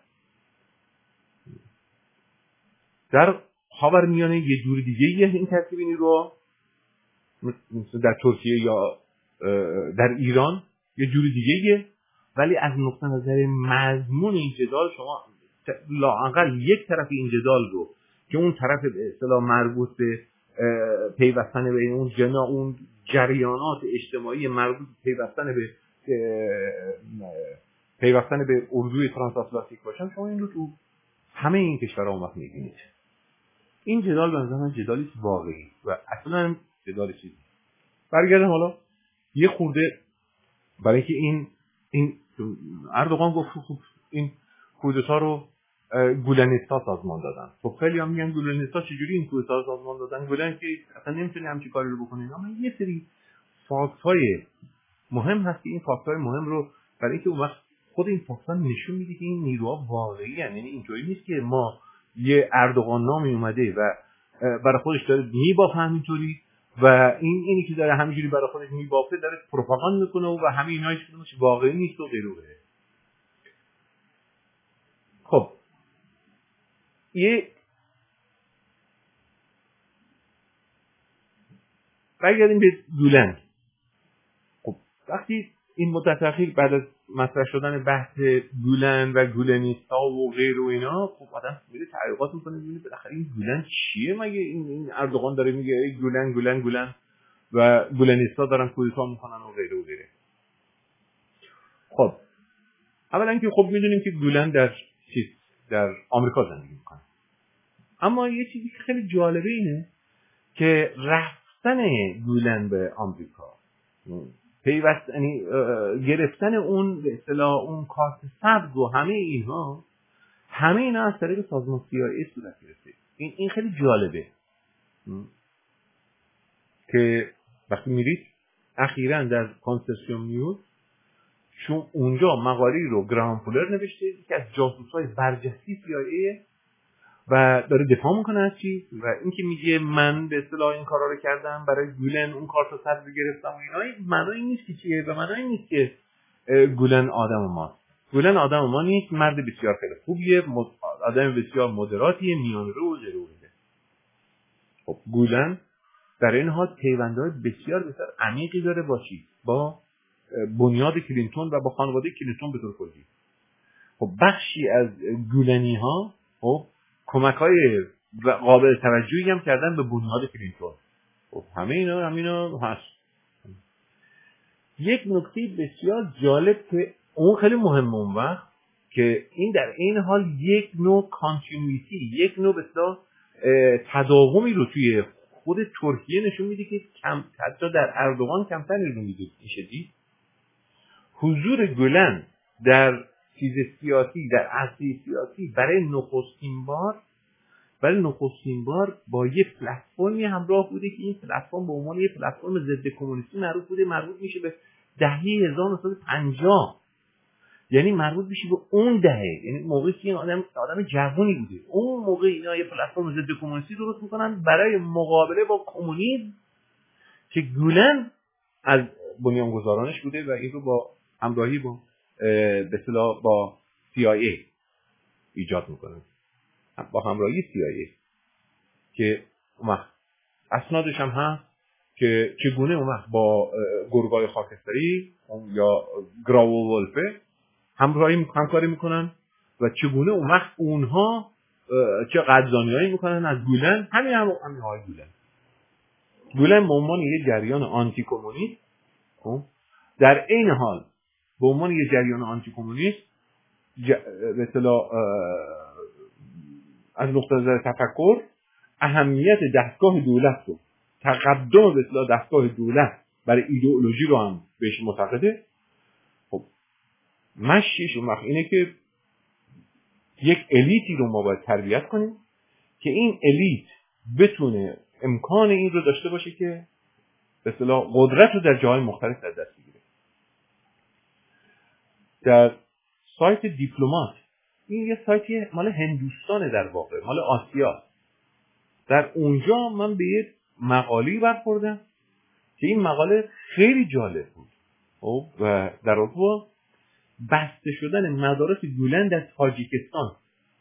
در خاورمیانه یه جور دیگه یه این ترکیب نیرو مثل در ترکیه یا در ایران یه جور دیگه، ولی از نقطه نظر مضمون این جدال شما لااقل یک طرف این جدال رو که اون طرف به اصطلاح مربوط به پیوستن به اون جنا اون جریانات اجتماعی مربوط به پیوستن به پیوستن به اردوی ترانساتلانتیک باشن، شما این رو تو همه این کشورها اون وقت می‌بینید. این جدال به نظر من جدالی واقعی و اصلا جدال چیزی. برگردم حالا یه خورده برای اینکه این این اردوغان گفت خب این کودتا رو گولنستا سازمان دادن. خب خیلی هم میگن گولنستا چجوری این کودتا رو سازمان دادن؟ گولن که اصلا نمیتونه همچین کاری رو بکنه. اما یه سری فاکت‌های مهم هست که این فاکت‌های مهم رو برای اینکه اون وقت خود این فاکت‌ها نشون میده که این نیروها واقعی هستند. یعنی اینطوری نیست که ما یه اردوغان نامی اومده و برای خودش داره میبافه همینطوری و این اینی که داره همینجوری برای خودش میبافه داره پروپاگاند میکنه و همه اینا هیچ کدومش واقعی نیست و غیره و غیره. خب یه برگردیم به گولن. خب وقتی این مدت اخیر بعد از مطرح شدن بحث گولن و گولنیستا و غیر و اینا خب آدم میره تحقیقات میکنه ببینه بالاخره این گولن چیه. مگه این, این اردوغان داره میگه ای گولن گولن گولن و گولنیستا دارن کودتا میکنن و غیره و غیره. خب اولا که خب میدونیم که گولن در چیز در آمریکا زندگی میکنه، اما یه چیزی که خیلی جالبه اینه که رفتن گولن به آمریکا پیوست یعنی گرفتن اون به اصطلاح اون کارت سبز و همه اینها همه اینا از طریق سازمان سی آی ای صورت گرفته. این این خیلی جالبه که وقتی میرید اخیراً در کانسرسیوم نیوز چون اونجا مقاله رو گرام پولر نوشته که از جاسوسای برجسته سی آی ای و داره دفاع میکنه از چی و اینکه میگه من به اصطلاح این کارا رو کردم برای گولن اون کارت رو سبز گرفتم و اینا. این معنی این نیست که چیه و معنی این نیست که گولن آدم ماست. گولن آدم ما نیست، مرد بسیار خیلی خوبیه، آدم بسیار مدراتیه، میانرو و غیره و غیره. خب گولن در این حال پیوندهای بسیار بسیار عمیقی داره با چی؟ با بنیاد کلینتون و با خانواده کلینتون به طور کلی. خب بخشی از گولنی ها خب کمک‌های قابل توجهی هم کردن به بنیاد کلینتون. خب همه اینا همینا هست. یک نکته بسیار جالب که اون خیلی مهمه اون وقت که این در این حال یک نوع کانتینیویتی، یک نوع به اصطلاح تداومی رو توی خود ترکیه نشون میده که کم حتی در اردوغان کمتر رو میده میشه دید. حضور گلن در چیز سیاسی، در عرصه سیاسی برای نخستین بار برای نخستین بار با یه پلتفرمی همراه بوده که این پلتفرم به عنوان یه پلتفرم ضد کمونیستی معروف بوده، مربوط میشه به دهه هزار و نهصد و پنجاه، یعنی مربوط میشه به اون دهه، یعنی موقعی که این آدم آدم جوانی بوده. اون موقع اینا یه پلتفرم ضد کمونیستی درست میکنن برای مقابله با کمونیسم که گولن از بنیانگذارانش بوده و این رو با همراهی با به اصطلاح با سی آی ای ایجاد میکنه، با همراهی سی آی ای که اون وقت اسنادش هم هست که چگونه اون وقت با گرگای خاکستری یا گراو ولفه همراهی همکاری میکنن و چگونه اون وقت اونها چه قدردانیایی میکنن از گولن. همین هم همین های گولن گولن به عنوان یه جریان آنتی کمونیست در عین حال به عنوان یه جریان آنتی کمونیست به اصطلاح از نقطه نظر تفکر اهمیت دستگاه دولت رو، تقدم به اصطلاح دستگاه دولت برای ایدئولوژی رو هم بهش معتقده. خب مشیش اون وقت اینه که یک الیتی رو ما باید تربیت کنیم که این الیت بتونه امکان این رو داشته باشه که به اصطلاح قدرت رو در جاهای مختلف در دست بگیره. در سایت دیپلمات، این یه سایتی مال هندوستانه، در واقع مال آسیا، در اونجا من به یه مقالی برخوردم که این مقاله خیلی جالب بود و در اون بسته شدن مدارس گولن در تاجیکستان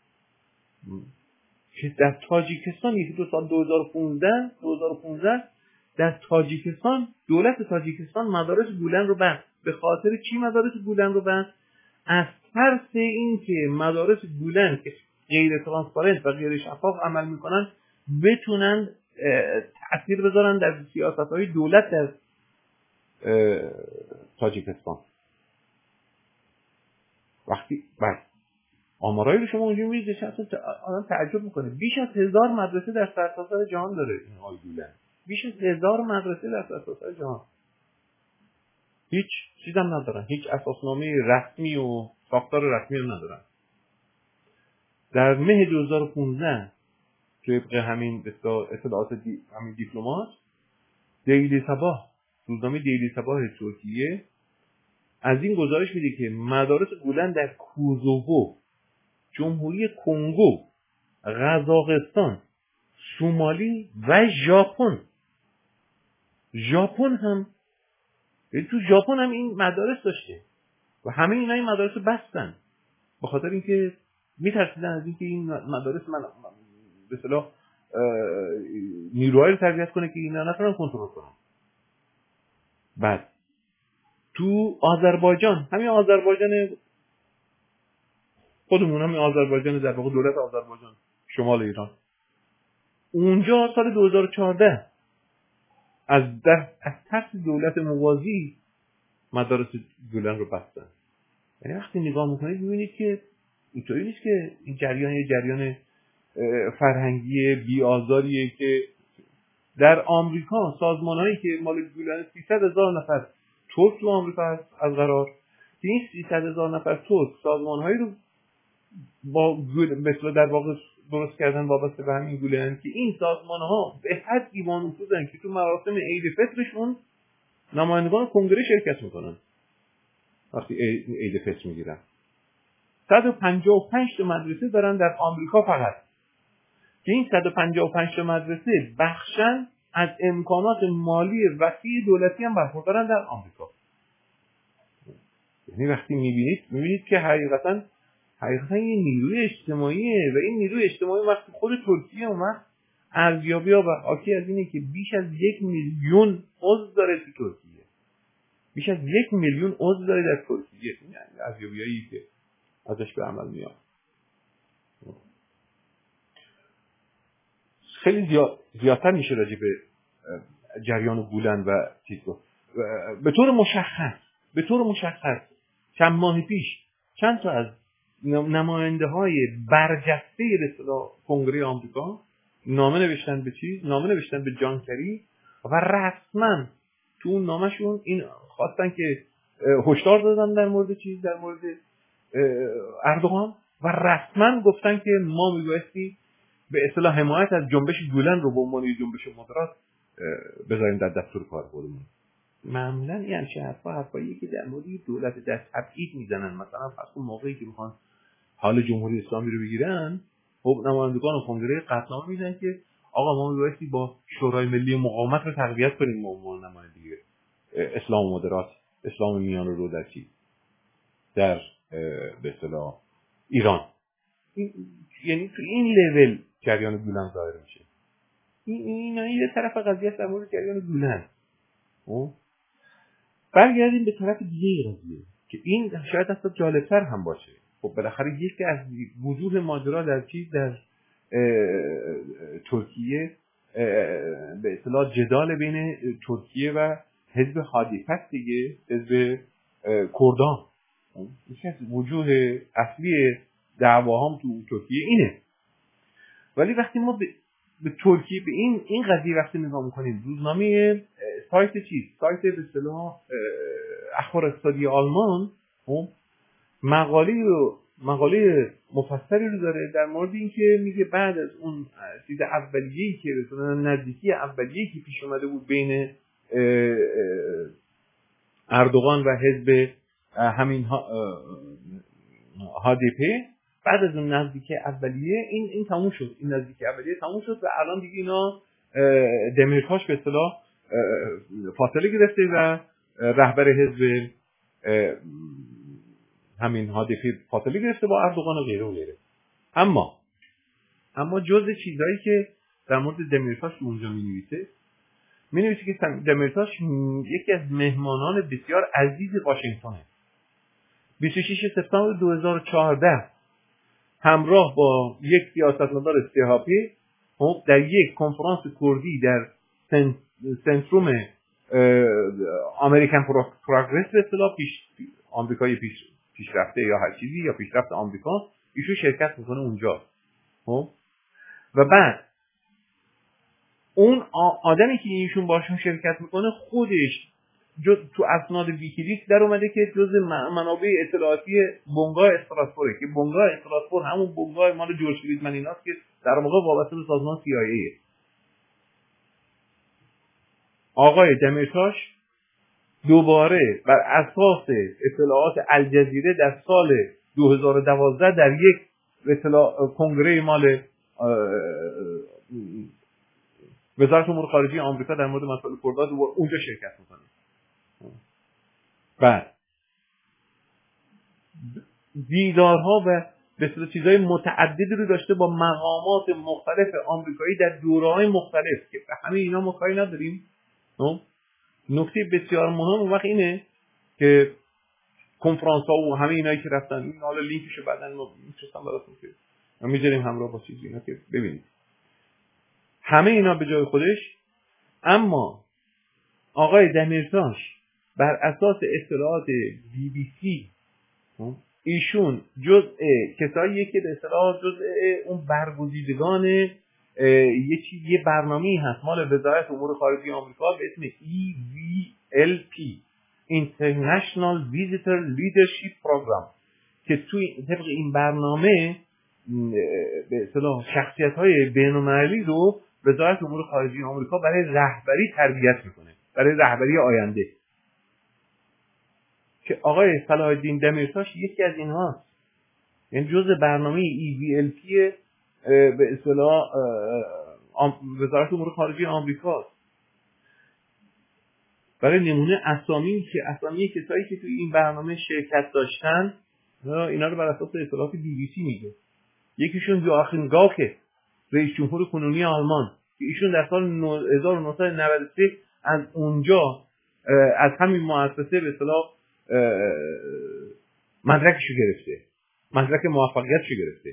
که در تاجیکستان یکی دو سال دو هزار و پانزده در تاجیکستان دولت تاجیکستان مدارس گولن رو بست. به خاطر چی مدارس گولن رو بست؟ از ترس این که مدارس گولن که غیر ترانسپارنت و غیر شفاف عمل میکنن بتونن تأثیر بذارن در سیاست‌های دولت در تاجیکستان. وقتی بعد آمارایی رو شما اونجا می‌بینید که آدم تعجب میکنه. بیش از هزار مدرسه در سرتاسر جهان داره این آقای گولن، بیش از هزار مدرسه در سرتاسر جهان. هیچ چیز هم ندارن، هیچ اساسنامه رسمی و ساختار رسمی هم ندارن. در مه دو هزار و پانزده طبق همین اطلاعات دی، همین دیپلمات، دیلی صباح، روزنامه دیلی صباح ترکیه از این گزارش میده که مدارس گولن در کوزوو، جمهوری کنگو، قزاقستان، شمالی و ژاپن ژاپن هم تو ژاپن هم این مدارس داشته و همه اینا این مدارس رو بستن به خاطر اینکه میترسیدن از اینکه این مدارس من به اصطلاح نیروهایی رو تربیت کنه که اینا نتونن کنترل کنن. بعد تو آذربایجان، همین آذربایجان خودمون، همین آذربایجان در واقع دولت آذربایجان شمال ایران، اونجا سال دو هزار و چهارده از در از ترس دولت موازی مدارس گولن رو بستن. یعنی وقتی نگاه میکنید میبینید که اینطوری نیست که این جریان یه جریان فرهنگی بی‌آزاریه که در آمریکا سازمانهایی که مال گولن سیصد هزار نفر ترک تو آمریکا هست از قرار که این سیصد هزار نفر ترک سازمانهایی رو با مثل در واقع درست کردن وابسته به همین گولن که این سازمانها به حدی با نفوذن که تو مراسم عید فطرشون نمایندگان کنگره شرکت میکنن وقتی عید فطر میگیرن. صد و پنجاه و پنج تا مدرسه دارن در آمریکا فقط که این صد و پنجاه و پنج تا مدرسه بخشن از امکانات مالی وسیع دولتی هم برخوردارن در آمریکا. یعنی وقتی میبینید میبینید که حقیقتا حقیقتا این نیروی اجتماعیه و این نیروی اجتماعی وقتی خود ترکیه اومد ارزیابی‌ها و حاکی از اینه که بیش از یک میلیون عضو داره تو ترکیه، بیش از یک میلیون عضو داره در ترکیه، یعنی ارزیابیایی که ازش به عمل میاد. خیلی زیاد زیادتر میشه راجع به جریان گولن و چیز گفت. به طور مشخص به طور مشخص چند ماه پیش چند تا از نماینده های برجسته به اصطلاح کنگره آمریکا نامه نوشتن به چیز، نامه نوشتن به جان کری و رسما تو اون نامه‌شون این خواستن که هشدار دادن در مورد چیز، در مورد اردوغان و رسما گفتن که ما میبایستی به اصطلاح حمایت از جنبش گولن رو به عنوان جنبش مدرات بذاریم در دستور کار خودمون. معمولا این همچین حرفا حرفاییه که در مورد دولت در تبعید میزنن. مثلا پس اون موقعی که میخوان حال جمهوری اسلامی رو بگیرن، خب نمایندگان کنگره قطعنامه میدن که آقا ما میبایستی با شورای ملی مقاومت رو تقویت کنیم به عنوان نمایندگی اسلام و مدرات، اسلام میان رو در چی در به اصطلاح ایران. این یعنی تو این لول جریان گولن ظاهر میشه. این اینا یه طرف قضیه است در مورد جریان گولن. خب برگردیم به طرف دیگه قضیه که این شاید اصلا جالبتر هم باشه. خب بالاخره یکی از وجوه ماجرا در چیز در ترکیه به اصطلاح جدال بین ترکیه و حزب هادیپس دیگه، حزب کردان. یکی از وجوه اصلی دعواهام تو ترکیه اینه. ولی وقتی ما به, به ترکیه به این این قضیه وقتی نگاه می‌کنیم، روزنامه سایت چیز سایت به اصطلاح اخبار اقتصادی آلمان مقاله رو مقاله مفصلی رو داره در مورد اینکه میگه بعد از اون چیز اولیه‌ای که مثلا نزدیکی اولیه‌ای که پیش اومده بود بین اردوغان و حزب همین هادیپی، بعد از اون نزدیکی اولیه این این تموم شد، این نزدیکی اولیه تموم شد و الان دیگه اینا دمیرتاش به اصطلاح فاصله گرفته و رهبر حزب همین هادیپی فاصله گرفته با اردوغان و غیره و غیره. اما اما جزء چیزایی که در مورد دمیرتاش اونجا می‌نویسه می‌نویسه که دمیرتاش یکی از مهمانان بسیار عزیز واشنگتنه. بیست و شش سپتامبر دو هزار و چهارده همراه با یک سیاستمدار استحاپی در یک کنفرانس کردی در سنتروم امریکن پروگرس به اصطلاح پیش آمریکای پیش پیشرفته یا هر چیزی یا پیشرفت آمریکا، ایشون شرکت میکنه اونجا. خب و بعد اون آدمی که ایشون باشون شرکت میکنه خودش جز تو اسناد ویکیلیکس در اومده که جز منابع اطلاعاتی بنگاه استراسبورگ که بنگاه استراسبورگ همون بنگاه مال جورج فریدمن ایناست که در واقع وابسته به سازمان سی آی ای. آقای دمیرتاش دوباره بر اساس اطلاعات الجزیره در سال دو هزار و دوازده در یک اطلاع کنگره مال وزارت امور خارجه آمریکا در مورد مسائل کردها اونجا شرکت میکنه. بعد دیدارها و به اصطلاح چیزهای متعددی رو داشته با مقامات مختلف آمریکایی در دوره‌های مختلف که به همه اینا ما کاری نداریم. نکته بسیار مهم اون وقت اینه که کنفرانس ها و همه اینایی که رفتن، این حالا لینکشو بعدن ما می‌فرستم براتون که می‌ذاریم همراه با چیز اینا که ببینید. همه اینا به جای خودش، اما آقای دمیرتاش بر اساس اطلاعات بی بی سی ایشون جزء کساییه که به اصطلاح جزء اون برگزیدگان یه چیز یه برنامه‌ای هست مال وزارت امور خارجه آمریکا به اسم ای وی ال پی International Visitor Leadership Program که توی طبق این برنامه به اصطلاح شخصیت‌های بین‌المللی رو وزارت امور خارجه آمریکا برای رهبری تربیت میکنه، برای رهبری آینده، که آقای صلاح الدین دمیرتاش یکی از اینهاست. یعنی جزء برنامه ای وی ال پی به اصطلاح وزارت امور خارجه آمریکا. برای نمونه اسامی که اسامی کسایی که توی این برنامه شرکت داشتن اینا رو بر اساس اطلاعات بی بی سی میگه. یکیشون یواخیم گاوکه، رئیس جمهور کنونی آلمان، که ایشون در سال هزار و نهصد و نود و سه از اونجا از همین مؤسسه به اصطلاح مدرکشو گرفته، مدرک موفقیتشو گرفته.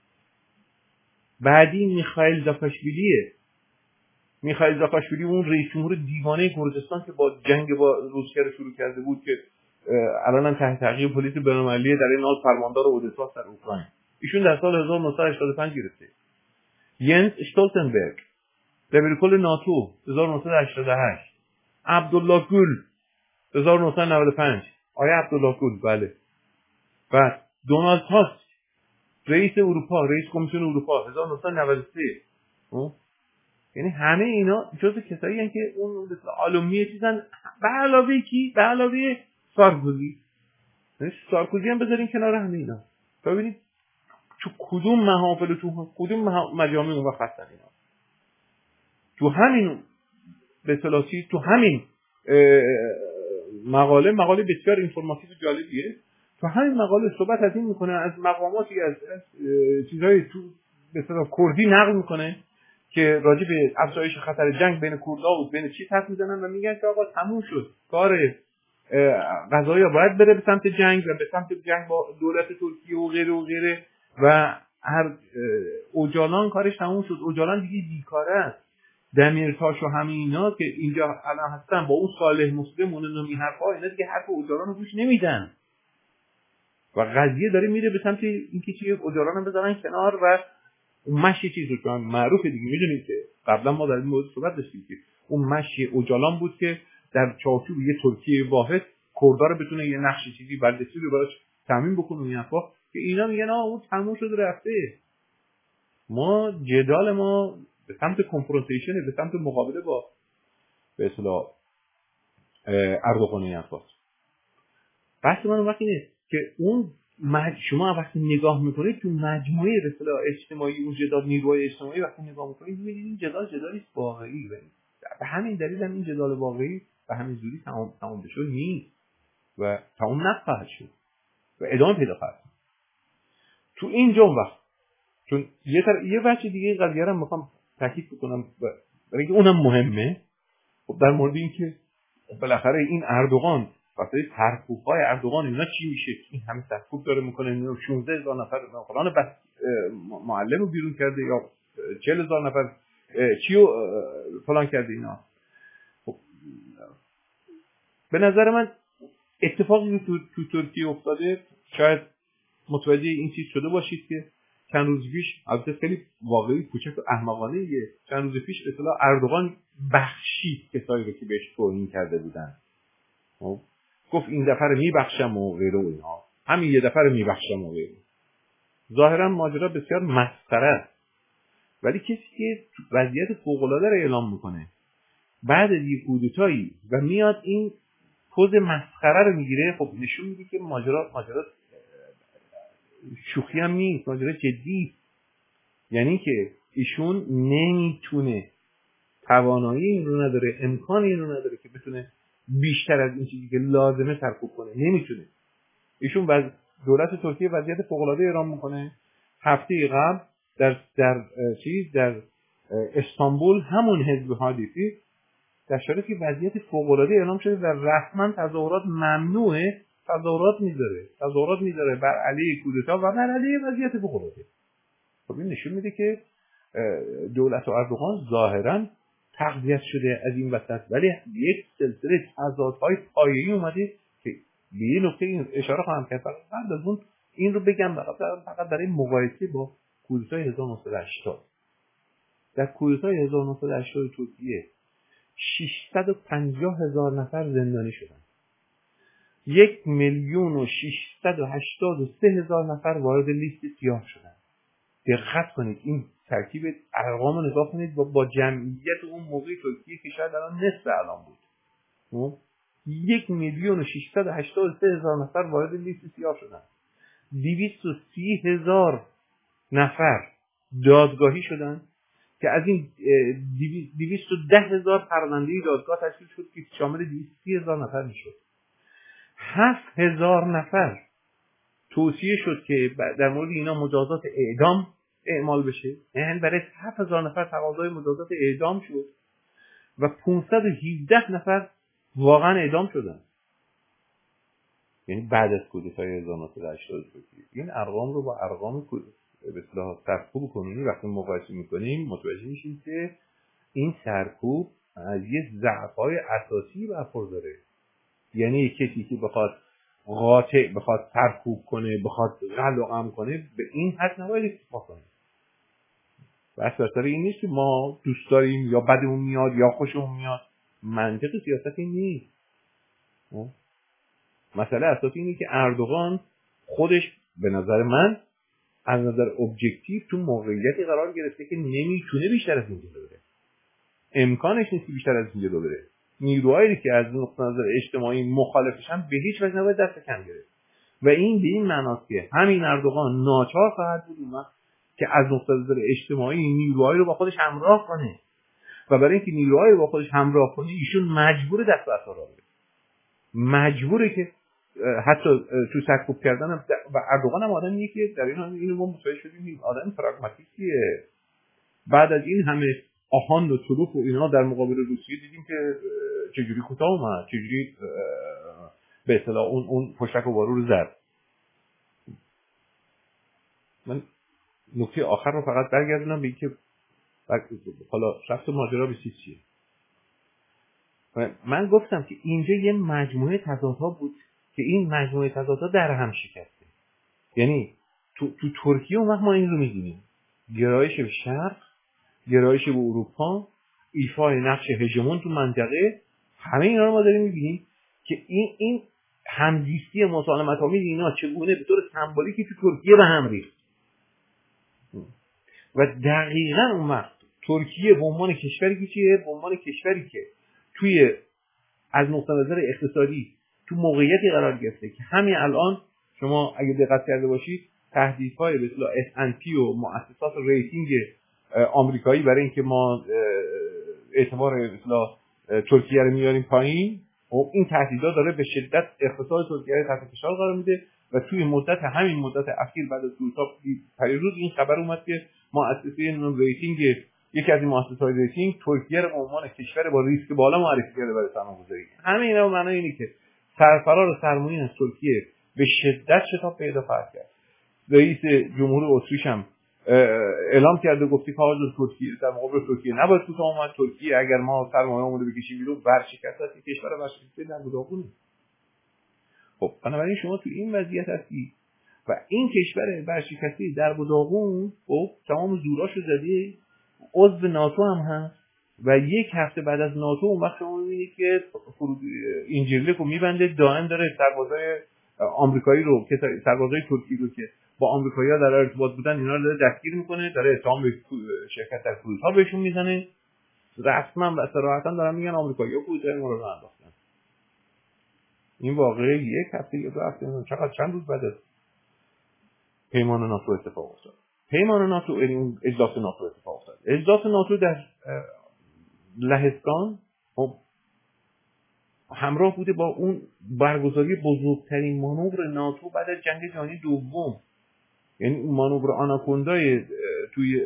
بعدی میخائیل زاکاشویلیه. میخائیل زاکاشویلی اون رئیس جمهور دیوانه کردستان که با جنگ با روسیه رو شروع کرده بود که الان هم تحت تعقیب پلیس بین‌المللی در این حال فرماندار اودسا در اوکراین. ایشون در سال هزار و نهصد و هشتاد و پنج گرفته. ینس اشتولتنبرگ دبیر کل ناتو هزار و نهصد و هشتاد و هشت، عبدالله گل هزار و نهصد و نود و پنج، آیا عبدالله گل بله. بعد دونالد تاسک رئیس اروپا، رئیس کمیسیون اروپا هزار و نهصد و نود و سه. یعنی همه اینا جزو کسایی هستن که اون مثل آلومی چیزن، به علاوه کی؟ به علاوه سارکوزی. یعنی سارکوزی هم بذارین کنار همه اینا. ببینید تو کدوم محافل، تو کدوم مجامع اون وقت هستن اینا. تو همین به اصطلاح تو همین مقاله مقاله بسیار اینفورماتیو و جالبیه. تو همین مقاله صحبت از این میکنه، از مقاماتی از, از چیزای تو به اصطلاح کردی نقل میکنه که راجع به افزایش خطر جنگ بین کردها و بین چی حرف میزنن و میگن که آقا تموم شد کار قضایا باید بره به سمت جنگ و به سمت جنگ با دولت ترکیه و غیره و غیره و هر اوجالان کارش تموم شد. اوجالان دیگه بیکاره است. دمیرتاش و همین اینا که اینجا الان هستن با اون صالح مسلم اون نمی حرفا اینا دیگه حرف اوجالان رو گوش نمیدن و قضیه داره میره به سمت اینکه چی اوجالان رو بذارن کنار و اون مشی چیز رو که معروفه دیگه. میدونید که قبلا ما در این موضوع صحبت داشتیم که اون مشی اوجالان بود که در چارچوب یه ترکیه واحد کردها رو بتونه یه نقش چیزی بردستی رو براش تامین بکنه این حرفا که اینا میگن آ اون تموم شده رفته. ما جدال ما به سمت کنفرونتیشن، به سمت مقابله با به اصطلاح اردوغان این حرفاست. بحث من اون وقت اینه که اون مج... شما وقتی نگاه میکنید تو مجموعه به اصطلاح اجتماعی اون جدال نیروهای اجتماعی وقتی نگاه میکنید میبینید این جدال جدالی واقعی و به همین دلیل هم این جدال واقعی به همین زودی تمام تمام بشه نیست و تمام نخواهد شد و ادامه پیدا خواهد. تو اینجا وقت چون یه تر... یه بچه دیگه قضیه رو میخوام تاکید بکنم برای اینکه اونم مهمه. خب در مورد اینکه بالاخره این اردوغان واسه سرکوب‌های اردوغان اینا چی میشه؟ این همه سرکوب داره میکنه، اینا شانزده هزار نفر فلان بس معلم رو بیرون کرده یا چهل هزار نفر چیو فلان کرده اینا. خب به نظر من اتفاقی تو تو ترکیه افتاده شاید متوجه این چیز شده باشید که چند روز پیش البته خیلی واقعی کوچک و احمقانه یه چند روز پیش به اصطلاح اردوغان بخشید کسایی رو که بهش توهین کرده بودن. خب گفت این دفعه میبخشم و غیره و اینا، همین یه دفعه میبخشم و غیره. ظاهرا ماجرا بسیار مسخره است، ولی کسی که وضعیت فوق‌العاده رو اعلام میکنه بعد از یک کودتایی و میاد این پوز مسخره رو میگیره، خب نشون میده که ماجرا ماجرا شوخی هم نیست، ماجرا جدی. یعنی که ایشون نمیتونه، توانایی این رو نداره، امکان این رو نداره که بتونه بیشتر از این چیزی که لازمه سرکوب کنه. نمیتونه. ایشون وز... دولت ترکیه وضعیت فوق‌العاده اعلام میکنه. هفته قبل در در چیز در استانبول همون حزب هادیفی در شرایطی که وضعیت فوق‌العاده اعلام شده و رسما تظاهرات ممنوعه، تظاهرات میذاره تظاهرات میذاره بر علیه کودتا و بر علیه وضعیت فوق‌العاده. خب این نشون میده که دولت اردوغان ظاهراً تقویت شده از این وسط، ولی یک سلسله تضادهای پایه‌ای اومده که به یه نکته این اشاره خواهم کرد. بعد از اون این رو بگم فقط برای مقایسه با کودتای هزار و نهصد و هشتاد. در کودتای هزار و نهصد و هشتاد ترکیه ششصد و پنجاه هزار نفر زندانی شدن. یک میلیون و ششصد و هشتاد و سه هزار نفر وارد لیست سیاه شدن. دقت کنید این ترکیب ارقام رو نگاه کنید و با جمعیت اون موقع ترکیه که شاید الان نصف الان بود. یک میلیون و ششصد و هشتاد و سه هزار نفر وارد لیست سیاه شدن. دویست و سی هزار نفر دادگاهی شدن که از این دویست و ده هزار پرونده دادگاه تشکیل شد که شامل دویست و سی هزار نفر میشد. هفت هزار نفر توصیه شد که در مورد اینا مجازات اعدام اعمال بشه. یعنی برای هفت هزار نفر تقاضای مجازات اعدام شد و پانصد و هفده نفر واقعا اعدام شدن. یعنی بعد از کودتای هزار و نهصد و هشتاد این ارقام رو با ارقام به اصطلاح سرکوب کنونی وقتی مقایسه میکنیم متوجه میشیم که این سرکوب از یه ضعف‌های اساسی برخورداره. یعنی کسی که بخواد قاطع بخواد سرکوب کنه، بخواد قلع و قم کنه، به این حد نباید اتفاق کنه. بس بسر این نیست که ما دوست داریم یا بدمون میاد یا خوشمون میاد. منطق سیاست این نیست. مسئله اساسی اینه که اردوغان خودش به نظر من از نظر ابجکتیو تو موقعیتی قرار گرفته که نمیتونه بیشتر از این جلو بره. امکانش نیست که بیشتر از این جلو بره. نیروهایی که از نقطه نظر اجتماعی مخالفشن به هیچ وجه نباید دست کم گرفت. و این به این معناست که همین اردوغان ناچار خواهد بود اون وقت که از نقطه نظر اجتماعی نیروهایی رو با خودش همراه کنه و برای اینکه نیروهایی رو با خودش همراه کنه ایشون مجبور دست به اثر بره. مجبوره که حتی تو سرکوب کردن هم و اردوغان هم آدمیه که در این اینو ما متوجه شدیم آدم پراگماتیکیه. بعد از این همه آهان و طلوف و اینا در مقابل روسیه دیدیم که چجوری کوتاه اومد، چجوری به اصطلاح اون اون پشتک و بارو رو زد. من نکته آخر رو فقط برگردونم به اینکه حالا شخص ماجرا به چیه. من گفتم که اینجا یه مجموعه تضادها بود که این مجموعه تضادها در هم شکسته. یعنی تو تو ترکیه اون وقت ما این رو می‌بینیم، گرایش به شرق، گرایش به اروپا، ایفای نقش هژمون تو منطقه، همه اینا رو ما داریم می‌بینیم که این این همزیستی مسالمت‌آمیز اینا چگونه به طور سمبولیکی تو ترکیه به هم ریخت. و دقیقاً اون وقت ترکیه به عنوان کشوری که چیه؟ به عنوان کشوری که توی از نقطه نظر اقتصادی تو موقعیتی قرار گرفته که همین الان شما اگه دقت کرده باشید تهدیدهای به اصطلاح اس ان پی و مؤسسات ریتینگ آمریکایی برای اینکه ما اعتبار به اصطلاح ترکیه رو میاریم پایین و این تهدیدها داره به شدت اقتصاد ترکیه رو تحت فشار قرار میده و توی مدت همین مدت اخیر بعد از روزها پریروز این خبر اومد که مؤسسه ریتینگ یکی از این مؤسسه‌های ریتینگ ترکیه رو به عنوان کشور با ریسک بالا معرفی کرده برای سرمایه‌گذاری. همه اینا به معنای اینه که سرفراز سرمایه از ترکیه به شدت شتاب پیدا خواهد کرد. رئیس جمهور اتریش هم اعلام کرده گفته که حاضر ترکیه در مقابل ترکیه نباید کوتاه اومد. ترکیه اگر ما سرمایه‌مون رو بکشیم بیرون ورشکست است، کشور ورشکسته در گداخونه. خب بنابراین شما تو این وضعیت هستی و این کشور ورشکسته در گداخون خب تمام زوراشو زده، عضو ناتو هم هست و یک هفته بعد از ناتو اون وقت شما می‌بینید که اینجیرلیک رو میبنده، دائم داره سربازای آمریکایی رو که سربازای ترکی رو که با آمریکایی‌ها در ارتباط بودن اینا رو داره دستگیر میکنه، داره اتهام به شرکت در کودتا بهشون میزنه. رسما و صراحتا دارن میگن آمریکایی‌ها کودتای ما رو انداختن. این واقعه یک هفته یا دو هفته چقدر چند روز بعد از پیمان ناتو اتفاق افتاد. پیمان ناتو این اجلاس ناتو اتفاق افتاد. اجلاس ناتو در لهستان همراه بوده با اون برگزاری بزرگترین مانور ناتو بعد از جنگ جهانی دوم. یعنی اون مانور آناکوندای توی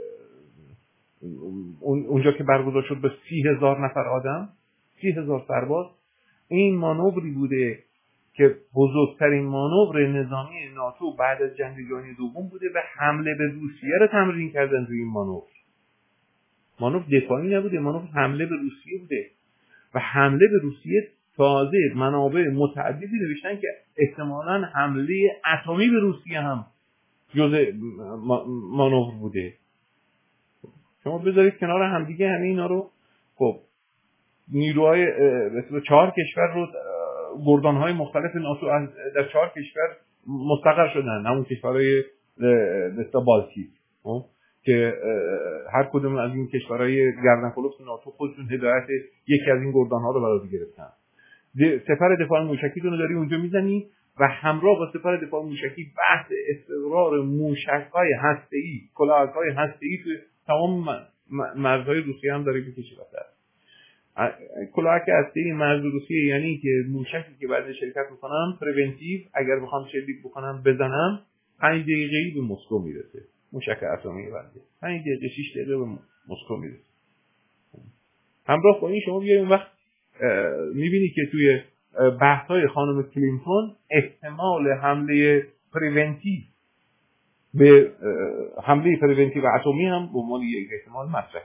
اونجا که برگزار شد به سی هزار نفر آدم، سی هزار سرباز. این مانوری بوده که بزرگترین مانور نظامی ناتو بعد از جنگ جهانی دوم بوده و حمله به روسیه رو تمرین کردن روی این مانور. مانور دفاعی نبوده، مانور حمله به روسیه بوده و حمله به روسیه تازه منابع متعددی نوشتن که احتمالاً حمله اتمی به روسیه هم جزء مانور بوده. شما بذارید کنار هم دیگه همه اینا رو. خب نیروهای مثلا چهار کشور رو گردانهای مختلف ناتو در چهار کشور مستقر شدن، همون کشورهای مثلا بالتی که هر کدوم از این کشورهای گردنکلفت ناتو خودشون هدایت یکی از این گردانها رو برای گرفتن. سپر دفاع موشکی رو داری اونجا میزنی و همراه با سپر دفاع موشکی بحث استقرار موشک‌های هسته‌ای، کلاهک‌های هسته‌ای تو تمام مرزهای روسیه هم داره میکشه واسه. کلاهک هسته‌ای مرز روسیه یعنی که موشکی که بعد شرکت میکنم پرونتیو اگر بخوام شلیک بکنم بزنم پنج دقیقه‌ای به مسکو میرسه. موشک اتمی بنده پنج دقیقه شش دقیقه به مسکو میرسه. همراه با این شما بیاید اون وقت میبینی که توی بحث‌های خانم کلینتون احتمال حمله پرونتیو به حمله پرونتیو اتمی هم به عنوان یک احتمال مطرحه.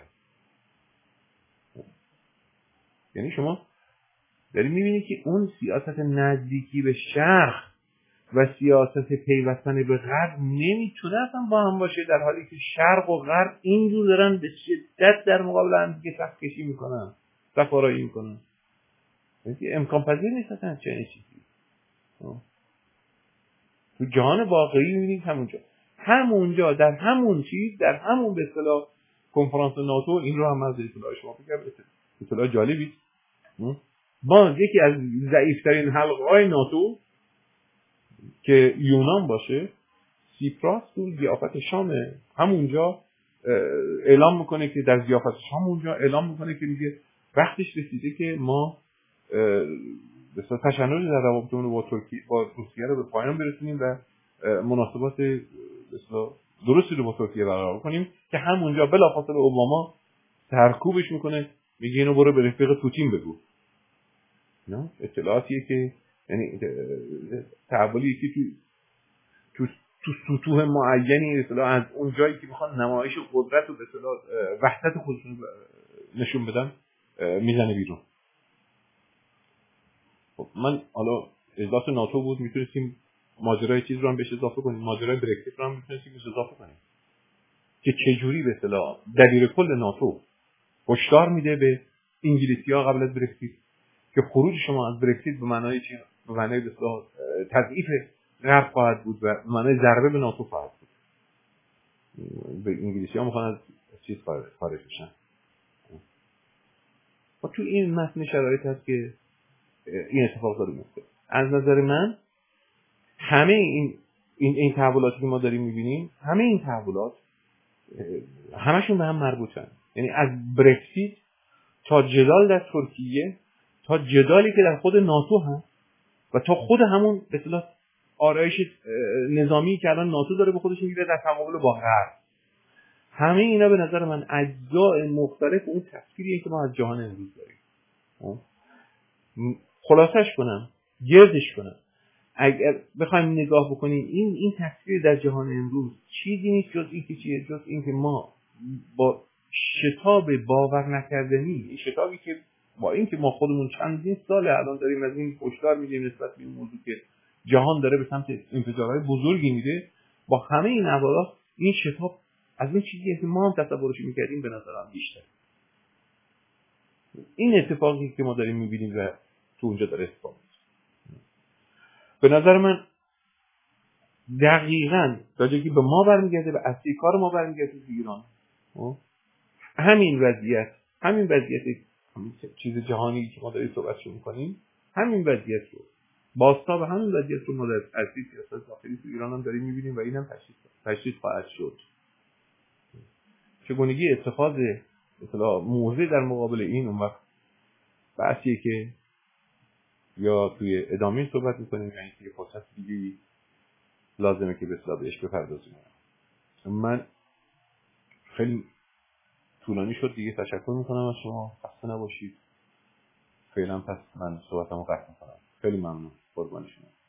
یعنی شما داری میبینی که اون سیاست نزدیکی به شرق و سیاست پیوستن به غرب نمیتونه اصلا با هم باشه، در حالی که شرق و غرب اینجور دارن به شدت در مقابل هم دیگه سخت کشی میکنن، سفارایی میکنن. امکان پذیر نیست اصلا چنین چیزی. تو جهان واقعی میبینید همونجا همونجا در همون چیز، در همون به اصطلاح کنفرانس ناتو، این رو هم از اطلاع شما بگم، اطلاع جالبی، باز یکی از ضعیفترین حلقه‌های ناتو که یونان باشه، سیپراس تو ضیافت شام همونجا اعلام میکنه که در ضیافت شام اونجا اعلام میکنه که میگه وقتش رسیده که ما بسیار تشنج در روابطمون با ترکیه با روسیه رو به پایان برسونیم و مناسبات بسیار درستی رو با ترکیه برقرار کنیم، که همونجا بلافاصله اوباما سرکوبش میکنه، میگه اینو برو به رفیق پوتین بگو. نه اطلاعاتیه که یعنی تحولی که تو تو تو سطوح معینی اصطلاح از اون جایی که میخوان نمایش قدرت و به اصطلاح وحدت خودشون نشون بدن میزنه بیرون. خب من حالا اجلاس ناتو بود، میتونستیم ماجرای چیز رو هم بهش اضافه کنیم، ماجرای برکزیت رو هم میتونستیم بهش اضافه کنیم که چجوری به اصطلاح دبیر کل ناتو هشدار میده به انگلیسی‌ها قبل از برکزیت که خروج شما از برکزیت به معنای چی؟ به معنای به اصطلاح تضعیف غرب خواهد بود و به معنای ضربه به ناتو خواهد بود. به انگلیسی‌ها میخوان از چیز خارج بشن. و تو این متن شرایط هست که این اتفاق داره میفته. از نظر من همه این این این تحولاتی که ما داریم میبینیم، همه این تحولات همشون به هم مربوطن. یعنی از برکزیت تا جدال در ترکیه، تا جدالی که در خود ناتو هست و تا خود همون به اصطلاح آرایش نظامی که الان ناتو داره به خودش میگیره در تقابل با غرب، همه اینا به نظر من اجزای مختلف اون تصویریه که ما از جهان امروز داریم. خلاصش کنم، گردش کنم، اگر بخوایم نگاه بکنیم این این تصویر در جهان امروز چیزی نیست جز این که چیه، جز این که ما با شتاب باور نکردنی، این شتابی که با این که ما خودمون چندین سال الان داریم از این هشدار میدیم نسبت به این موضوع که جهان داره به سمت انفجارهای بزرگی میره، با همه این احوالات این شتاب از این چیزی که ما هم تصورش میکردیم به نظرم بیشتر. این اتفاقی که ما داریم میبینیم و تو اونجا داره اتفاق میفته، به نظر من دقیقاً راجعی که به ما برمیگرده، به اصلی کار ما برمیگرده تو ایران. همین وضعیت، همین وضعیت چیز جهانی که ما داریم صحبتش میکنیم، همین وضعیت رو بازتاب همین وضعیت رو ما در اصلی سیاست داخلی تو ایران هم داریم میبینیم و اینم تشخیص تشخیص خواهد شد. چگونگی اتخاذ مثلا موضع در مقابل این اون وقت بحثیه که یا توی ادامه صحبت میکنیم یا اینکه فرصت دیگه لازمه که به اصطلاح بهش بپردازیم. من خیلی طولانی شد دیگه، تشکر میکنم از شما، خسته نباشید. فعلا پس من صحبتمو قطع میکنم. خیلی ممنون، قربان شما.